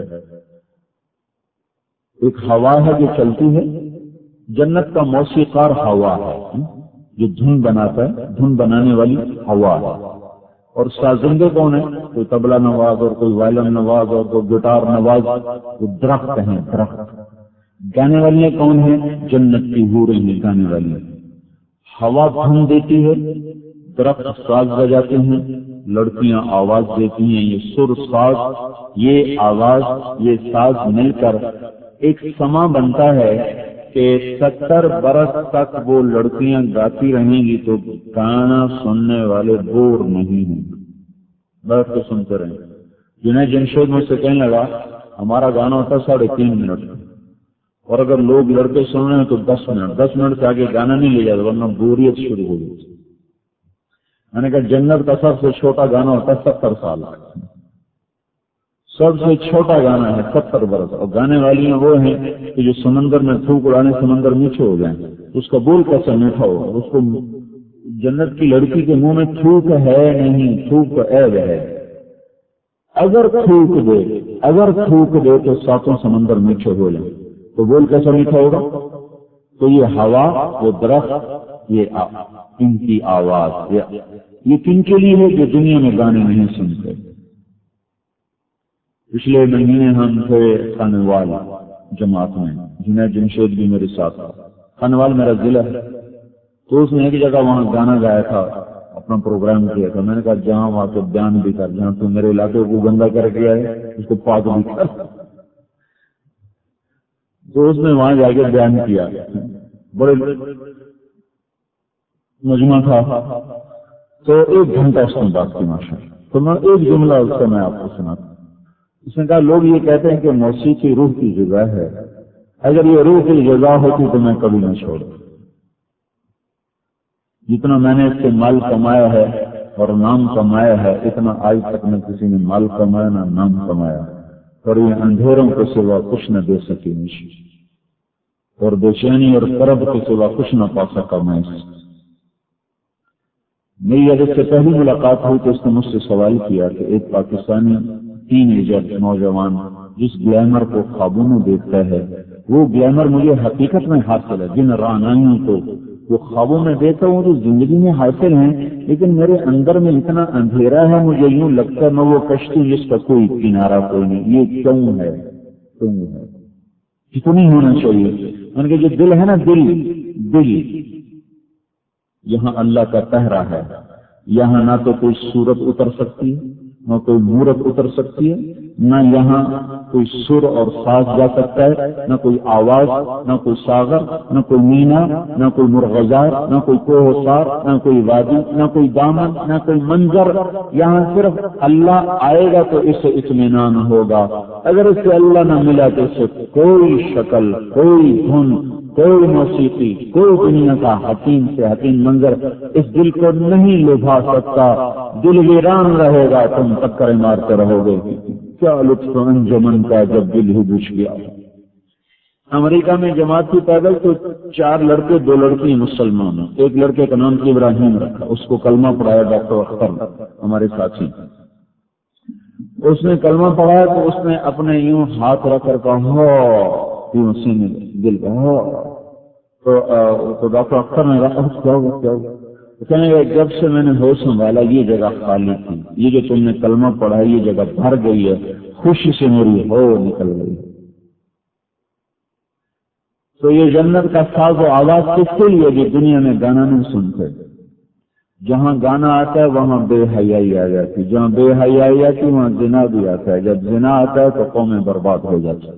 ایک ہوا ہے جو چلتی ہے، جنت کا موسیقار ہوا ہے جو دھن بناتا ہے، دھن بنانے والی ہوا ہے. اور سازندے کون ہیں؟ کوئی طبلہ نواز اور کوئی وائلن نواز اور کوئی گٹار نواز. وہ درخت ہیں درخت. گانے والی کون ہیں؟ جنت کی حوریں ہیں گانے والی. ہوا دھن دیتی ہے، درخت ساز بجاتے ہیں، لڑکیاں آواز دیتی ہیں. یہ سر ساز، یہ آواز، یہ ساز مل کر ایک سما بنتا ہے کہ ستر برس تک وہ لڑکیاں گاتی رہیں گی تو گانا سننے والے بور نہیں ہوں گے، بیٹھ کے سنتے رہیں گے. جنہیں جمشید مجھ سے کہنے لگا ہمارا گانا ہوتا ساڑھے تین منٹ اور اگر لوگ لڑکے سن رہے ہیں تو دس منٹ دس منٹ سے آگے گانا نہیں لے جاتا ورنہ بوریت شروع ہو جاتی. میں نے کہا جنت کا سب سے چھوٹا گانا ہوتا ہے ستر سال سب سے چھوٹا گانا ہے ستر برس اور گانے والی ہیں وہ ہیں کہ جو سمندر میں تھوک اڑانے سمندر میٹھے ہو جائیں. اس کا بول کیسا میٹھا ہو. اس کو جنت کی لڑکی کے منہ میں تھوک ہے نہیں تھوک عیب ہے. اگر تھوک دے اگر تھوک دے تو ساتوں سمندر میٹھے ہو جائیں تو بول کیسا میٹھا ہوگا. تو یہ ہوا وہ درخت یہ ان کی آواز یہ کن کے لیے ہے جو دنیا میں گانے نہیں سنتے. پچھلے مہینے ہم تھے خانوال جماعت میں جنید جمشید بھی میرے ساتھ تھا. خانوال میرا ضلع ہے تو اس نے ایک جگہ وہاں گانا گایا تھا اپنا پروگرام کیا تھا. میں نے کہا جہاں وہاں تو بیان بھی کر جہاں تو میرے علاقے کو گندا کر کے آئے اس کو پاک بھی کر. تو اس نے وہاں جا کے بیان کیا. بڑے مجمع تھا تو ایک گھنٹہ اس نے بات کی ماشاء. تو میں ایک جملہ اس کا میں آپ کو سناتا ہوں. اس نے کہا لوگ یہ کہتے ہیں کہ موسیقی روح کی غذا ہے. اگر یہ روح کی غذا ہوتی تو میں کبھی نہ چھوڑ. جتنا میں نے اس سے مال کمایا ہے اور نام کمایا ہے اتنا آج تک میں کسی نے مال کمایا نہ نام کمایا. اور یہ اندھیروں کے سوا کچھ نہ دے سکی مجھے اور بے چینی اور کرب کے سوا کچھ نہ پا سکا میں. میری اگر سے پہلی ملاقات ہوئی تو اس نے مجھ سے سوال کیا کہ ایک پاکستانی ٹین ایجر نوجوان جس گلیمر کو خوابوں میں دیکھتا ہے وہ گلیمر مجھے حقیقت میں حاصل ہے. جن رانائیوں کو وہ خوابوں میں دیکھتا ہوں تو زندگی میں حاصل ہیں لیکن میرے اندر میں اتنا اندھیرا ہے مجھے یوں لگتا ہے میں وہ کشتی ہوں جس کا کوئی کنارہ کوئی نہیں. یہ کیوں ہے کیوں ہے کتنی ہونا چاہیے. ان کے جو دل ہے نا دل دل یہاں اللہ کا پہرا ہے. یہاں نہ تو کوئی صورت اتر سکتی ہے نہ کوئی مورت اتر سکتی ہے نہ یہاں کوئی سر اور ساز جا سکتا ہے نہ کوئی آواز نہ کوئی ساغر نہ کوئی مینا نہ کوئی مرغزار نہ کوئی کوہسار نہ کوئی وادی نہ کوئی دامن نہ کوئی منظر. یہاں صرف اللہ آئے گا تو اس سے اطمینان ہوگا. اگر اس سے اللہ نہ ملا تو اس سے کوئی شکل کوئی دھن کوئی موسیقی کوئی دنیا کا حکیم سے حکیم منظر اس دل کو نہیں لبھا سکتا. دل ویران رہے گا تم ٹکریں مارتے رہو گے. کیا لطف انجمن کا جب دل ہی بجھ گیا. امریکہ میں جماعت کی پیدل تو چار لڑکے دو لڑکی مسلمان ہیں. ایک لڑکے کا نام ابراہیم رکھا اس کو کلمہ پڑھایا ڈاکٹر اختر ہمارے ساتھی. اس نے کلمہ پڑھایا تو اس نے اپنے یوں ہاتھ رکھ کر کہا ہو یوں سینے دل کا ہو تو ڈاکٹر اختر نے کہا کیا ہوا کیا ہوا. کہنے لگا جب سے میں نے ہوش سنبھالا یہ جگہ خالی تھی. یہ جو تم نے کلمہ پڑھا یہ جگہ بھر گئی ہے. خوشی سے میری ہو نکل گئی. تو یہ جنت کا ساز و آواز کس کے لیے جو دنیا میں گانا نہیں سنتے. جہاں گانا آتا ہے وہاں بے حیائی آ جاتی. جہاں بے حیائی آتی وہاں زنا بھی آتا ہے. جب زنا آتا ہے تو قومیں برباد ہو جاتی.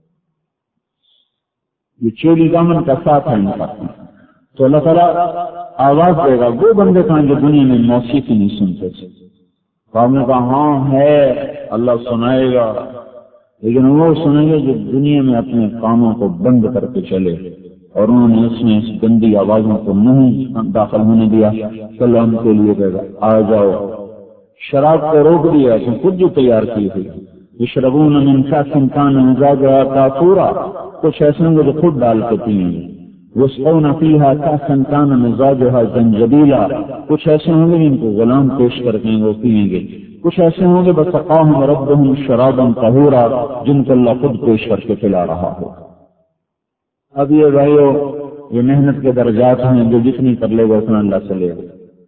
یہ چولی دامن کا ساتھ ہے ان کا. تو اللہ تعالیٰ آواز دے گا. وہ بندے کہاں جو دنیا میں موسیقی نہیں سنتے تھے. تو آپ نے کہا ہاں ہے اللہ سنائے گا لیکن وہ سنیں گے جو دنیا میں اپنے کاموں کو بند کر کے چلے اور انہوں نے اس میں اس گندی آوازوں کو نہیں داخل ہونے دیا. چلو ان کے لیے کہے گا آ جاؤ. شراب کو روک دیا تو خود جو تیار کی تھی. یشربون من کأس کان مزاجها کافورا. کچھ ایسے ہوں گے جو خود ڈال کے پیئیں گے. یسقون فیہا کأسا کان مزاجها زنجبیلا. کچھ ایسے ہوں گے جن کو غلام پیش کر کے وہ پیئیں گے. کچھ ایسے ہوں گے بسقاہم ربہم شرابا طہورا جن کو اللہ خود پیش کر کے پلا رہا ہو. اب یہ بھائیو یہ محنت کے درجات ہیں. جو جتنی کر لے گا اتنا اللہ سے لے گا.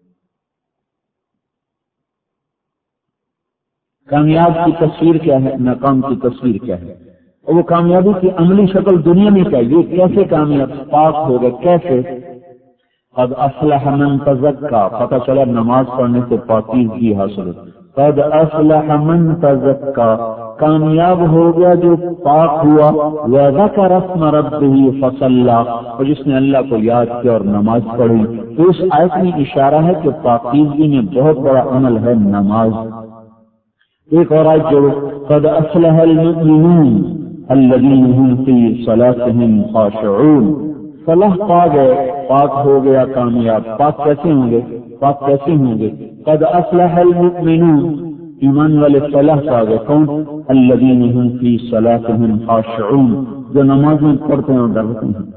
کامیاب کی تصویر کیا ہے ناکام کی تصویر کیا ہے اور وہ کامیابی کی عملی شکل دنیا میں کیا ہے. یہ کیسے کامیاب پاک ہو گئے کیسے. قد افلح من تزکا. پتہ چلا نماز پڑھنے سے پاکیزگی حاصل ہوتی. قد افلح من تزکا کامیاب ہو گیا جو پاک ہوا. وذکر اسم ربہ فصلی اور جس نے اللہ کو یاد کیا اور نماز پڑھی. تو اس آیت میں اشارہ ہے کہ پاکیزگی میں بہت بڑا عمل ہے نماز. ایک اور آیت جو قد افلح المؤمنون الذین هم فی صلاتهم خاشعون، فلاح پا گئے، پاک ہو گیا، کامیاب۔ پاک کیسے ہوں گے؟ پاک کیسے ہوں گے؟ قد افلح المؤمنون، ایمان والے فلاح پا گئے۔ کون؟ الذین هم فی صلاتهم خاشعون، جو نمازیں پڑھتے ہیں اور ڈرتے ہیں۔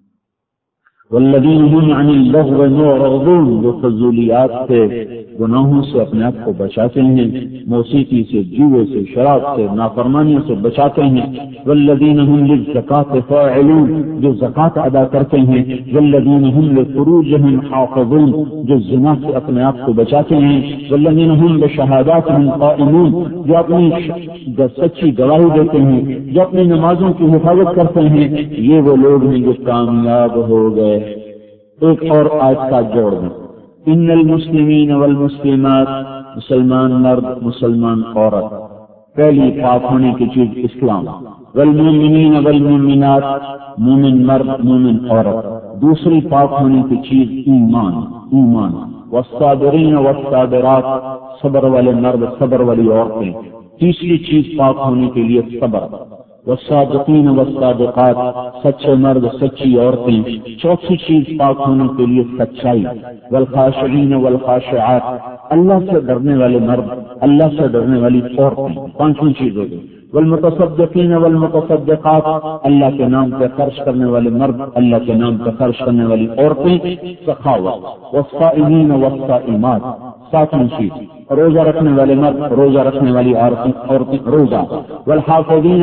والذین هم عن اللغو معرضون، جو فضولیات سے، گناہوں سے اپنے آپ کو بچاتے ہیں، موسیقی سے، جوئے سے، شراب سے، نافرمانیوں سے بچاتے ہیں۔ والذین هم للزکاۃ فاعلون، جو زکوٰۃ ادا کرتے ہیں۔ والذین هم لفروجهم حافظون، جو زنا سے اپنے آپ کو بچاتے ہیں۔ والذین هم بشہاداتهم قائمون، جو اپنی سچی گواہی دیتے ہیں، جو اپنی نمازوں کی حفاظت کرتے ہیں۔ یہ وہ لوگ ہیں جو کامیاب ہو گئے۔ ایک اور آیت کا جوڑ دیں، ان المسلمین والمسلمات، مسلمان مرد، مسلمان عورت، پہلی پاک ہونے کی چیز اسلام۔ والمؤمنین والمؤمنات، مومن مرد، مومن عورت، دوسری پاک ہونے کی چیز ایمان، ایمان۔ والصابرین والصابرات، صبر والے مرد، صبر والی عورتیں، تیسری چیز پاک ہونے کے لیے صبر۔ والصادقین والصادقات، سچے مرد، سچی عورتیں، چوتھی چیز پاک ہونے کے لیے سچائی۔ والخاشعین والخاشعات، اللہ سے ڈرنے والے مرد، اللہ سے ڈرنے والی عورتیں، پانچویں چیز ہو گئی۔ والمتصدقین والمتصدقات، اللہ کے نام پہ خرچ کرنے والے مرد، اللہ کے نام پہ خرچ کرنے والی عورتیں، سخاوت۔ والصائمین والصائمات، ساتویں چیز روزہ رکھنے والے مرد، روزہ رکھنے والی عورتیں، عورتیں روزہ۔ والحافظین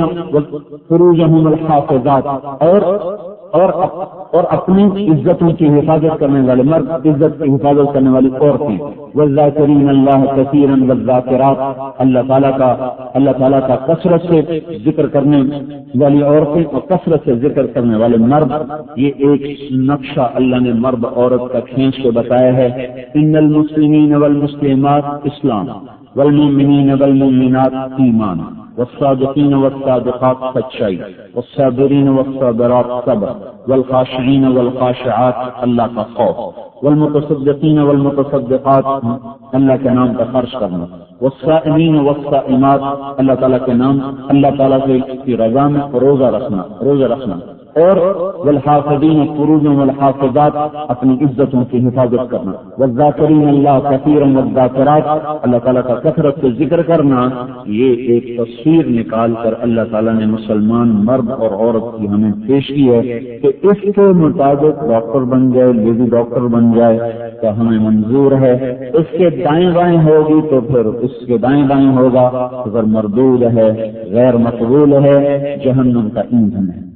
فروجهم الحافظات، اور اور اور اپنی عزتوں کی حفاظت کرنے والے مرد، عزت کی حفاظت کرنے والی عورتیں۔ والذاکرین اللہ کثیرا والذاکرات، اللہ تعالیٰ کا اللہ تعالیٰ کا کثرت سے ذکر کرنے والی عورتیں اور کثرت سے ذکر کرنے والے مرد۔ یہ ایک نقشہ اللہ نے مرد عورت کا کھینچ کے بتایا ہے۔ ان المسلمین والمسلمات اسلام، والمؤمنین والمؤمنات ایمان، والصادقین والصادقات سچائی، والصابرین والصابرات صبر، والخاشعین والخاشعات اللہ کا خوف، والمتصدقین والمتصدقات اللہ کے نام پر خرچ کرنا، والصائمین والصائمات اللہ تعالیٰ کے نام اللہ تعالیٰ کی رضا میں روزہ رکھنا روزہ رکھنا اور والحافظین فروجهم والحافظات اپنی عزتوں کی حفاظت کرنا، والذاکرین اللہ کثیرا والذاکرات اللہ تعالیٰ کا کثرت سے ذکر کرنا۔ یہ ایک تصویر نکال کر اللہ تعالیٰ نے مسلمان مرد اور عورت کی ہمیں پیش کی ہے کہ اس کے مطابق ڈاکٹر بن جائے، لیڈی ڈاکٹر بن جائے تو ہمیں منظور ہے۔ اس کے دائیں بائیں ہوگی تو پھر اس کے دائیں بائیں ہوگا تو پھر مردود ہے، غیر مقبول ہے، جہنم کا ایندھن ہے۔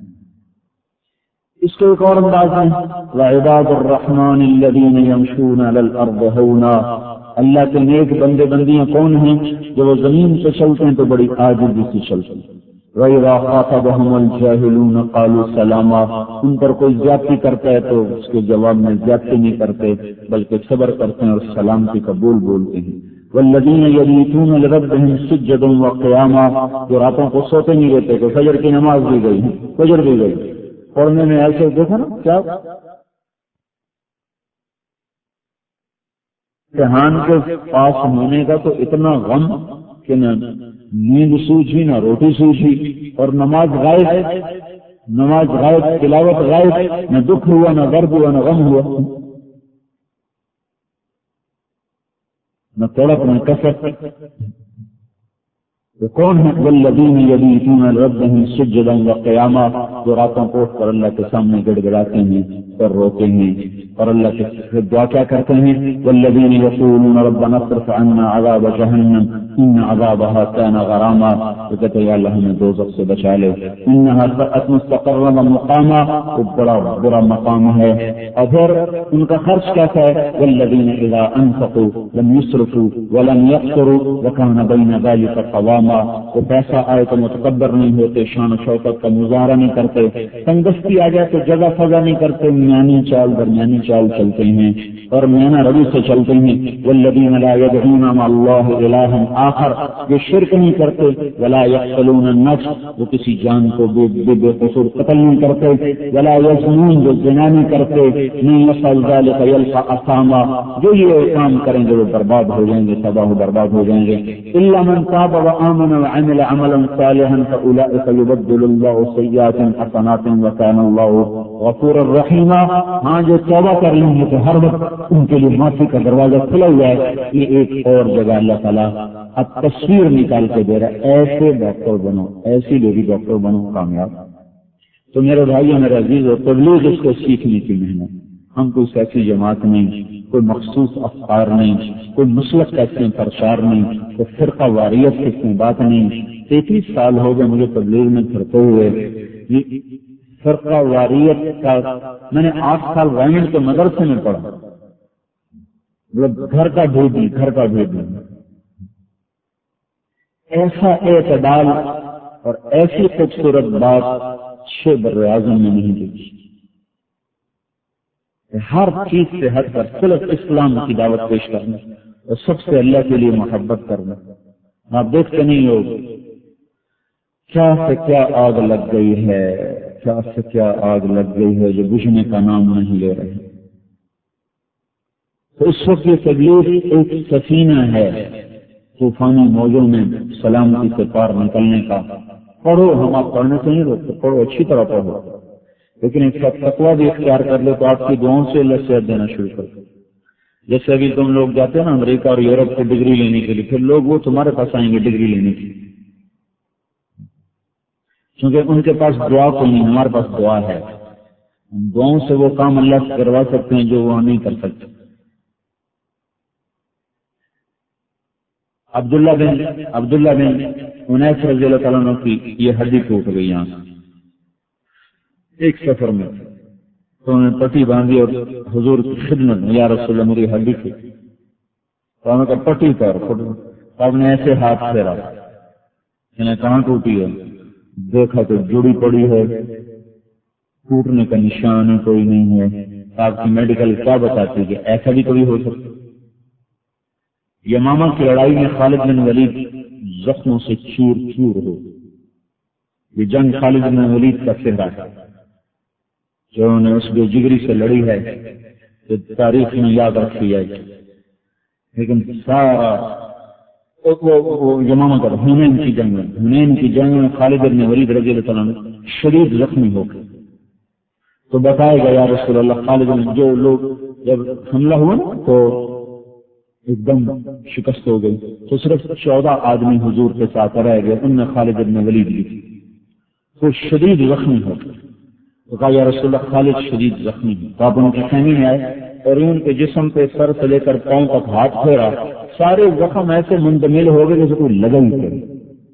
اس کو ایک اور انداز ہے، وعباد الرحمن الذین یمشون علی الارض ہونا، اللہ کے نیک بندے بندیاں کون ہیں؟ جو وہ زمین پہ چلتے ہیں تو بڑی عاجزی سے چلتے ہیں۔ وَإِذَا خَاطَبَهُمُ الْجَاهِلُونَ قَالُوا سَلَامًا، ان پر کوئی زیادتی کرتا ہے تو اس کے جواب میں زیادتی نہیں کرتے بلکہ صبر کرتے ہیں اور سلامتی قبول بولتے ہیں۔ والذین یبیتون لربہم سجدا وقیاما، جو راتوں کو سوتے نہیں رہتے کہ فجر کی نماز بھی گئی، فجر بھی گئی، پڑھنے میں ایسے دیکھا نا کیا امتحان کے پاس ہونے کا تو اتنا غم کہ نہ نیند سوجھی نہ روٹی سوجھی، اور نماز غائب، نماز غائب، تلاوت غائب، نہ دکھ ہوا نہ درد ہوا نہ غم ہوا، نہ تڑپ نہ کسر۔ وہ کون ہے؟ والذین یبیتون لربہم سجدا وقیاما، جو راتوں کو اٹھ کر اللہ کے سامنے گڑ گڑاتے ہیں اور روتے ہیں اور اللہ کے دعا کیا کرتے ہیں؟ والذین یقولون ربنا اصرف عنا عذاب جہنم ان عذابها كان غراما، وہ کہتے ہیں یا اللہ ہمیں دوزخ سے بچا لے، انها ساءت مستقرا ومقاما، وہ بڑا برا مقام ہے۔ اور پھر ان کا خرچ کیسا ہے؟ والذین اذا انفقوا لم يسرفوا ولم يقتروا وكان بين ذلك قواما، وہ پیسہ آئے تو متکبر نہیں ہوتے، شان و شوکت کا مظاہرہ نہیں کرتے، تنگستی آ جائے تو جگہ فضا نہیں کرتے، میانی چال درمیانی چال چلتے ہیں اور میانہ روی سے چلتے ہیں۔ والذین لا يدعون مع الله الها آخر، جو شرک نہیں کرتے، ولا يقتلون النفس، وہ کسی جان کو بے بے, بے قصور قتل نہیں کرتے، ولا يزنون، جو زنا نہیں کرتے، نہیں يفعل ذلك يلقى اثاما، جو یہ کام کریں گے وہ برباد ہو جائیں گے، تباہ و برباد ہو جائیں گے۔ الا من تاب وآمن آمن وعمل عملا صالحا فأولئك يبدل الله سيئاتهم حسنات وكان الله غفورا رحيما. ہاں جو توبہ کر لیں گے تو ہر وقت ان کے لیے معافی کا دروازہ کھلا ہوا ہے. یہ ایک اور جگہ اللہ تعالیٰ اب تصویر نکال کے دے رہا ہے، ایسے ڈاکٹر بنو، ایسی لیڈی ڈاکٹر بنو کامیاب. تو میرے بھائی میرے عزیز اور تبلیغ اس کو سیکھنے کی محنت. ہم کوئی سیاسی جماعت نہیں، کوئی مخصوص افکار نہیں، کوئی مسلک کا اس میں پرچار نہیں، کوئی فرقہ واریت کی اس میں بات نہیں. تینتیس سال ہو گئے مجھے تبلیغ میں پھرتے ہوئے. یہ فرقہ واریت کا میں نے آٹھ سال گورنمنٹ کے مدرسے میں پڑھا، مطلب گھر کا بھیدی گھر کا بھیدی ایسا اعتدال اور ایسی خوبصورت بات چھ بر اعظم میں نہیں دیکھی. ہر چیز سے ہٹ کر صرف اسلام کی دعوت پیش کرنا اور سب سے اللہ کے لیے محبت کرنا. آپ دیکھتے نہیں ہو کیا سے کیا آگ لگ گئی ہے، کیا سے کیا آگ لگ گئی ہے جو بجھنے کا نام نہیں لے رہے. تو اس وقت یہ تبلیغ ایک سفینہ ہے طوفانی موجوں میں سلامتی سے پار نکلنے کا. پڑھو، ہم آپ پڑھنے سے نہیں روکتے، پڑھو، اچھی طرح پڑھو، لیکن ایک تقویٰ بھی اختیار کر لو تو آپ کی دعاؤں سے اللہ صحت دینا شروع کر دو. جیسے ابھی تم لوگ جاتے ہیں نا امریکہ اور یورپ کی ڈگری لینے کے لیے، پھر لوگ وہ تمہارے پاس آئیں گے ڈگری لینے کے لیے، کیونکہ ان کے پاس دعا کو نہیں، ہمارے پاس دعا ہے. دعاؤں سے وہ کام اللہ سے کروا سکتے ہیں جو وہ نہیں کر سکتے. عبداللہ بن عبداللہ بن انیس رضی اللہ تعالیٰ عنہ کی یہ ہڈی ٹوٹ گئی یہاں ایک سفر میں، تو انہوں نے پٹی باندھی اور حضور کی خدمت میں، یا رسول اللہ میری ہڈی ٹوٹ. تو انہوں نے کہا پٹی پر. آپ نے ایسے ہاتھ پھیرا، انہیں کہاں ٹوٹی ہے؟ دیکھا تو جڑی پڑی ہے، ٹوٹنے کا نشان کوئی نہیں ہے. آپ کی میڈیکل کیا بتاتی ہے؟ ایسا بھی کبھی ہو سکتا. یمامہ کی لڑائی میں خالد بن ولید زخموں سے چور چور ہو. یہ جنگ خالد بن ولید کا چہرہ ہے جو انہوں نے اس بے جگری سے لڑی ہے، جو تاریخ میں یاد رکھی جائے گی. لیکن سارا وہ یمامہ کا حنین کی جنگ میں حنین کی جنگ میں خالد بن ولید رضی اللہ تعالیٰ عنہ شدید زخمی ہو گئے. تو بتائے گا یا رسول اللہ خالد بن، جو لوگ جب حملہ ہوا نا تو ایک دم شکست ہو گئی، تو صرف چودہ آدمی حضور کے ساتھ رہ گئے، ان میں خالد بن ولید بھی تھی. تو شدید زخمی ہو گئے. تو کہا یا رسول اللہ خالد شدید زخمی ہے. تو آپ ان کے خیمے میں آئے اور ان کے جسم پہ سر سے لے کر پاؤں تک ہاتھ پھیرا، سارے زخم ایسے منتمل ہو گئے جیسے کوئی لگا ہی کرے.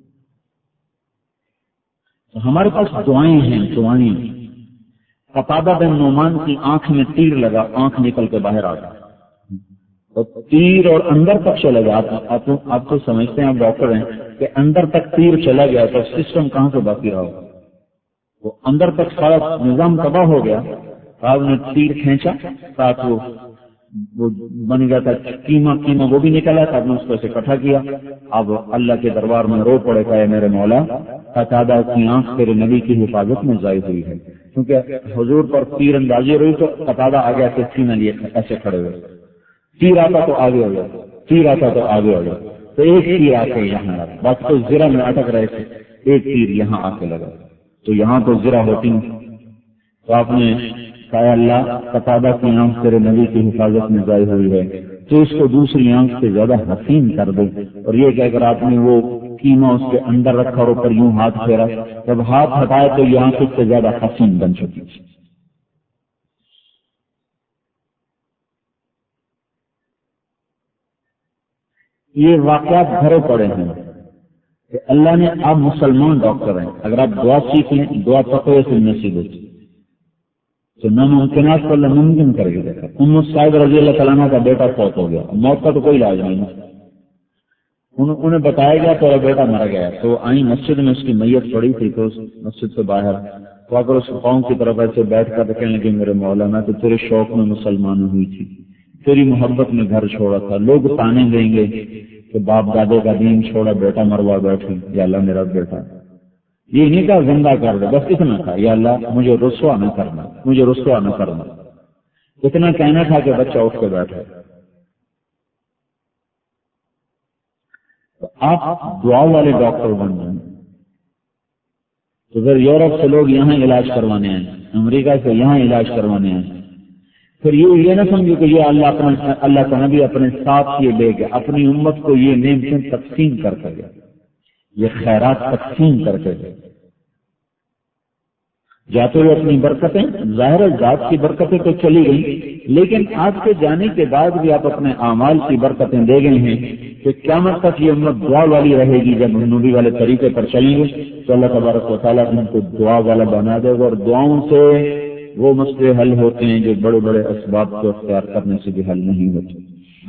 ہمارے پاس دعائیں ہیں، دعائیں. قتادہ بن نعمان کی آنکھ میں تیر لگا، آنکھ نکل کے باہر آ گئی، اور تیر اور اندر تک چلا گیا. آپ آپ تو سمجھتے ہیں، آپ ڈاکٹر ہیں، کہ اندر تک تیر چلا گیا تو سسٹم کہاں سے باقی رہا ہو؟ وہ اندر تک سارا نظام تباہ ہو گیا. آپ نے تیر کھینچا، ساتھ وہ وہ بن گیا تھا قیمہ قیمہ وہ بھی نکلا تھا، آپ نے اس کو ایسے اکٹھا کیا. اب اللہ کے دربار میں رو پڑے کہ میرے مولا، قتادہ کی آنکھ تیرے نبی کی حفاظت میں ضائع ہوئی ہے. کیونکہ حضور پر تیر اندازی ہوئی تو قتادہ آگے آ کے سینہ لیے ایسے کھڑے ہوئے. تیر آتا تو آگے ہو جائے، تیر آتا تو آگے ہو جائے. تو ایک تیر آ کے یہاں لگا، باقی تو زرہ میں اٹک رہے تھے، ایک تیر یہاں آ کے لگا، تو یہاں تو زرہ ہوتی نہیں. تو آپ نے کہا اللہ قتادہ کی آنکھ تیرے نبی کی حفاظت میں ضائع ہوئی ہے، تو اس کو دوسری آنکھ سے زیادہ حسین کر دے. اور یہ کہ اگر آپ نے وہ قیمہ اس کے اندر رکھا اور اوپر یوں ہاتھ پھیرا، جب ہاتھ ہٹائے تو یہ آنکھ اس سے زیادہ حسین بن چکی. یہ واقعات بھرے پڑے ہیں کہ اللہ نے، آپ مسلمان ڈاکٹر ہیں، اگر آپ دعا سیکھ لیں، دعا تقوی سے نصیب ہوتی تو ناممکنات کو اللہ ممکن کر کے دیکھا. ام سعید رضی اللہ تعالیٰ عنہ کا بیٹا فوت ہو گیا، موت کا تو کوئی علاج نہیں. انہیں بتایا گیا تو بیٹا مر گیا. تو آئی مسجد میں اس کی میت پڑی تھی، تو مسجد سے باہر تو اگر اس پاؤں کی طرف ایسے بیٹھ کر کہنے لگے میرے مولا میں تو تیرے شوق میں مسلمان ہوئی تھی، تیری محبت میں گھر چھوڑا تھا. لوگ تانے دیں گے کہ باپ دادے کا دین چھوڑا، بیٹا مروا بیٹھی. یا اللہ میرا بیٹا، یہ نہیں کہا زندہ کر دے، بس اتنا تھا یا اللہ مجھے رسوا نہ کرنا، مجھے رسوا نہ کرنا. اتنا کہنا تھا کہ بچہ اٹھ کے بیٹھا. آپ دعا والے ڈاکٹر بن جائیں تو پھر یورپ سے لوگ یہاں علاج کروانے ہیں، امریکہ سے یہاں علاج کروانے ہیں، پھر یہ یہ نہ سمجھو کہ یہ اللہ اپنا اللہ کا نبی اپنے ساتھ یہ لے گیا، اپنی امت کو یہ نعمتیں تقسیم کر کے گیا، یہ خیرات تقسیم کر کے گیا۔ جاتے ہوئے اپنی برکتیں ظاہر ذات کی برکتیں تو چلی گئی، لیکن آپ کے جانے کے بعد بھی آپ اپنے اعمال کی برکتیں دے گئے ہیں کہ قیامت تک یہ امت دعا والی رہے گی۔ جب نبی والے طریقے پر چلیں گے تو اللہ تبارک و تعالیٰ ان کو دعا والا بنا دے گا، اور دعاؤں سے وہ مسئلے حل ہوتے ہیں جو بڑے بڑے اسباب کو اختیار کرنے سے بھی حل نہیں ہوتے۔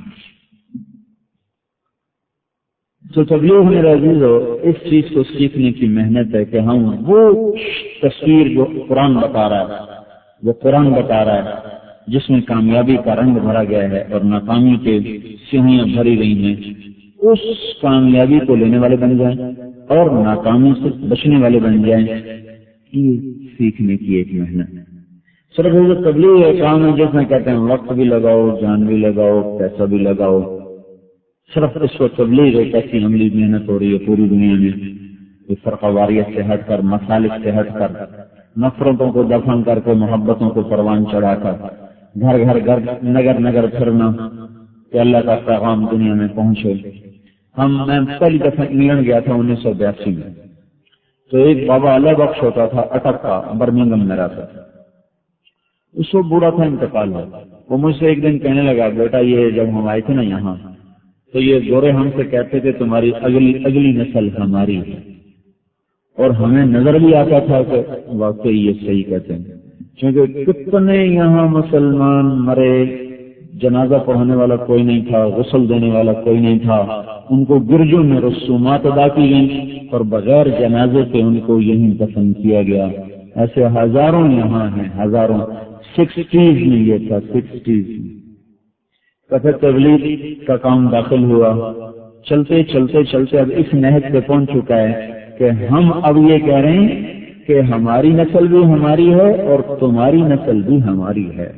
تو تبلیغ میرے عزیزو اس چیز کو سیکھنے کی محنت ہے کہ ہم وہ تصویر جو قرآن بتا رہا ہے وہ قرآن بتا رہا ہے جس میں کامیابی کا رنگ بھرا گیا ہے اور ناکامی کے سیڑھیاں بھری گئی ہیں، اس کامیابی کو لینے والے بن جائیں اور ناکامی سے بچنے والے بن جائیں، یہ سیکھنے کی ایک محنت ہے۔ صرف تبلیغ ایک کام ہے جس میں کہتے ہیں وقت بھی لگاؤ، جان بھی لگاؤ، پیسہ بھی لگاؤ۔ صرف اس وقت تبلیغ ایک ایسی عملی محنت ہو رہی ہے پوری دنیا میں، فرقہ واریت سے ہٹ کر، مسالک سے ہٹ کر، نفرتوں کو دفن کر کے محبتوں کو پروان چڑھا کر، گھر گھر گھر نگر نگر پھرنا کہ اللہ کا پیغام دنیا میں پہنچے۔ ہم میں پہلی دفعہ انگلینڈ گیا تھا انیس سو بیاسی میں، تو ایک بابا اللہ بخش ہوتا تھا اٹک کا، برمنگم میں رہتا تھا، اس وقت بوڑھا تھا، انتقال ہوا۔ وہ مجھ سے ایک دن کہنے لگا بیٹا یہ جب ہم آئے تھے نا یہاں تو یہ گورے ہم سے کہتے تھے تمہاری اگلی اگلی نسل ہماری ہے، اور ہمیں نظر بھی آتا تھا کہ واقعی یہ صحیح کہتے ہیں، کیونکہ کتنے یہاں مسلمان مرے، جنازہ پڑھانے والا کوئی نہیں تھا، غسل دینے والا کوئی نہیں تھا، ان کو گرجوں میں رسومات ادا کی گئیں اور بغیر جنازے کے ان کو یہیں دفن کیا گیا۔ ایسے ہزاروں یہاں ہیں، ہزاروں۔ سکسٹیز میں یہ تھا، سکسٹیز میں کفر تبلیغ کا کام داخل ہوا، چلتے چلتے چلتے اب اس نہج پہ پہنچ چکا ہے کہ ہم اب یہ کہہ رہے ہیں کہ ہماری نسل بھی ہماری ہے اور تمہاری نسل بھی ہماری ہے۔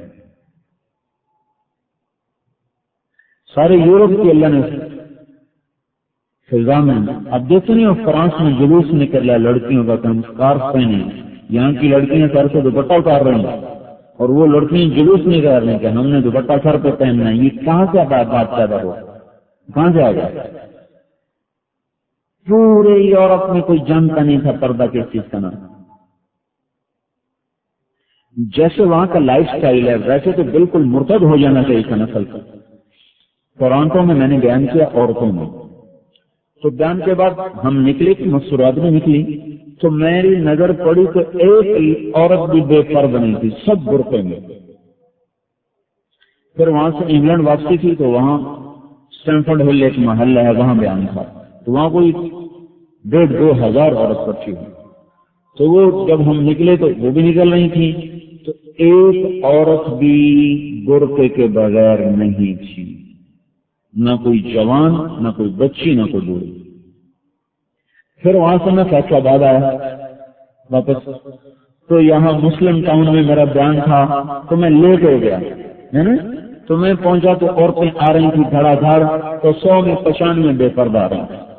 سارے یورپ کی اللہ نے فضا میں، اب دیکھتے نہیں ہو فرانس میں جلوس نکل رہا لڑکیوں کا، کہ اسکارف پہنے، یہاں کی لڑکیاں سر سے دوپٹہ اتار رہی ہیں اور وہ لڑکیاں جلوس نہیں کر رہی کہ ہم نے دوپٹہ سر پہ پہننا ہے۔ یہ کہاں سے بات پیدا ہو، کہاں سے آ گیا؟ پورے یورپ میں کوئی جانتا نہیں تھا پردہ کس چیز کا نام۔ جیسے وہاں کا لائف سٹائل ہے ویسے تو بالکل مرتد ہو جانا چاہیے تھا نسل کا۔ ٹورانٹو میں میں نے بیان کیا عورتوں میں، تو بیان کے بعد ہم نکلے کہ مسورات میں نکلی تو میری نظر پڑی تو ایک عورت بھی بے پردہ نہیں تھی، سب برقعے میں۔ پھر وہاں سے انگلینڈ واپسی تھی تو وہاں اسٹینفورڈ ہل ایک محلہ ہے، وہاں بیان تھا، تو وہاں کوئی ڈیڑھ دو ہزار عورت اکٹھی ہوئی، تو وہ جب ہم نکلے تو وہ بھی نکل رہی تھی، تو ایک عورت بھی برقعے کے بغیر نہیں تھی، نہ کوئی جوان، نہ کوئی بچی، نہ کوئی بوڑھی۔ پھر وہاں سے میں فیصلہ آباد آیا واپس، تو یہاں مسلم ٹاؤن میں میرا بیان تھا تو میں لیٹ ہو گیا ہے نا، تو میں پہنچا تو عورتیں آ رہی تھی دھڑا دھڑ، تو سو میں پچانوے بے پردہ آ رہی تھی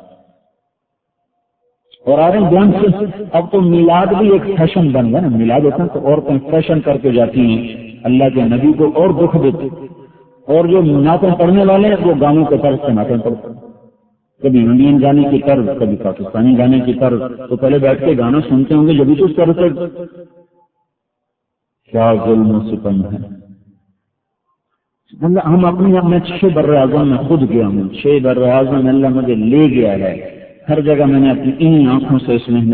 اور آ رہے بیان سے۔ اب تو میلاد بھی ایک فیشن بن گیا نا، میلاد ہوتا ہے تو عورتیں فیشن کر کے جاتی ہیں اللہ کے نبی کو اور دکھ دیتے، اور جو نعتیں پڑھنے والے ہیں وہ گانوں کے طرز سے نعتیں پڑھتے ہیں، کبھی انڈین گانے کی طرز، کبھی پاکستانی گانے کی طرز، تو پہلے بیٹھ کے گانا سنتے ہوں گے جبھی تو اس طرح سے۔ کیا ظلم و ستم ہے، اللہ ہم اپنی میں چھ بر اعظم میں خود گیا ہوں، چھ بر اعظم اللہ مجھے لے گیا ہے، ہر جگہ میں نے اپنی انہی آنکھوں سے اس میں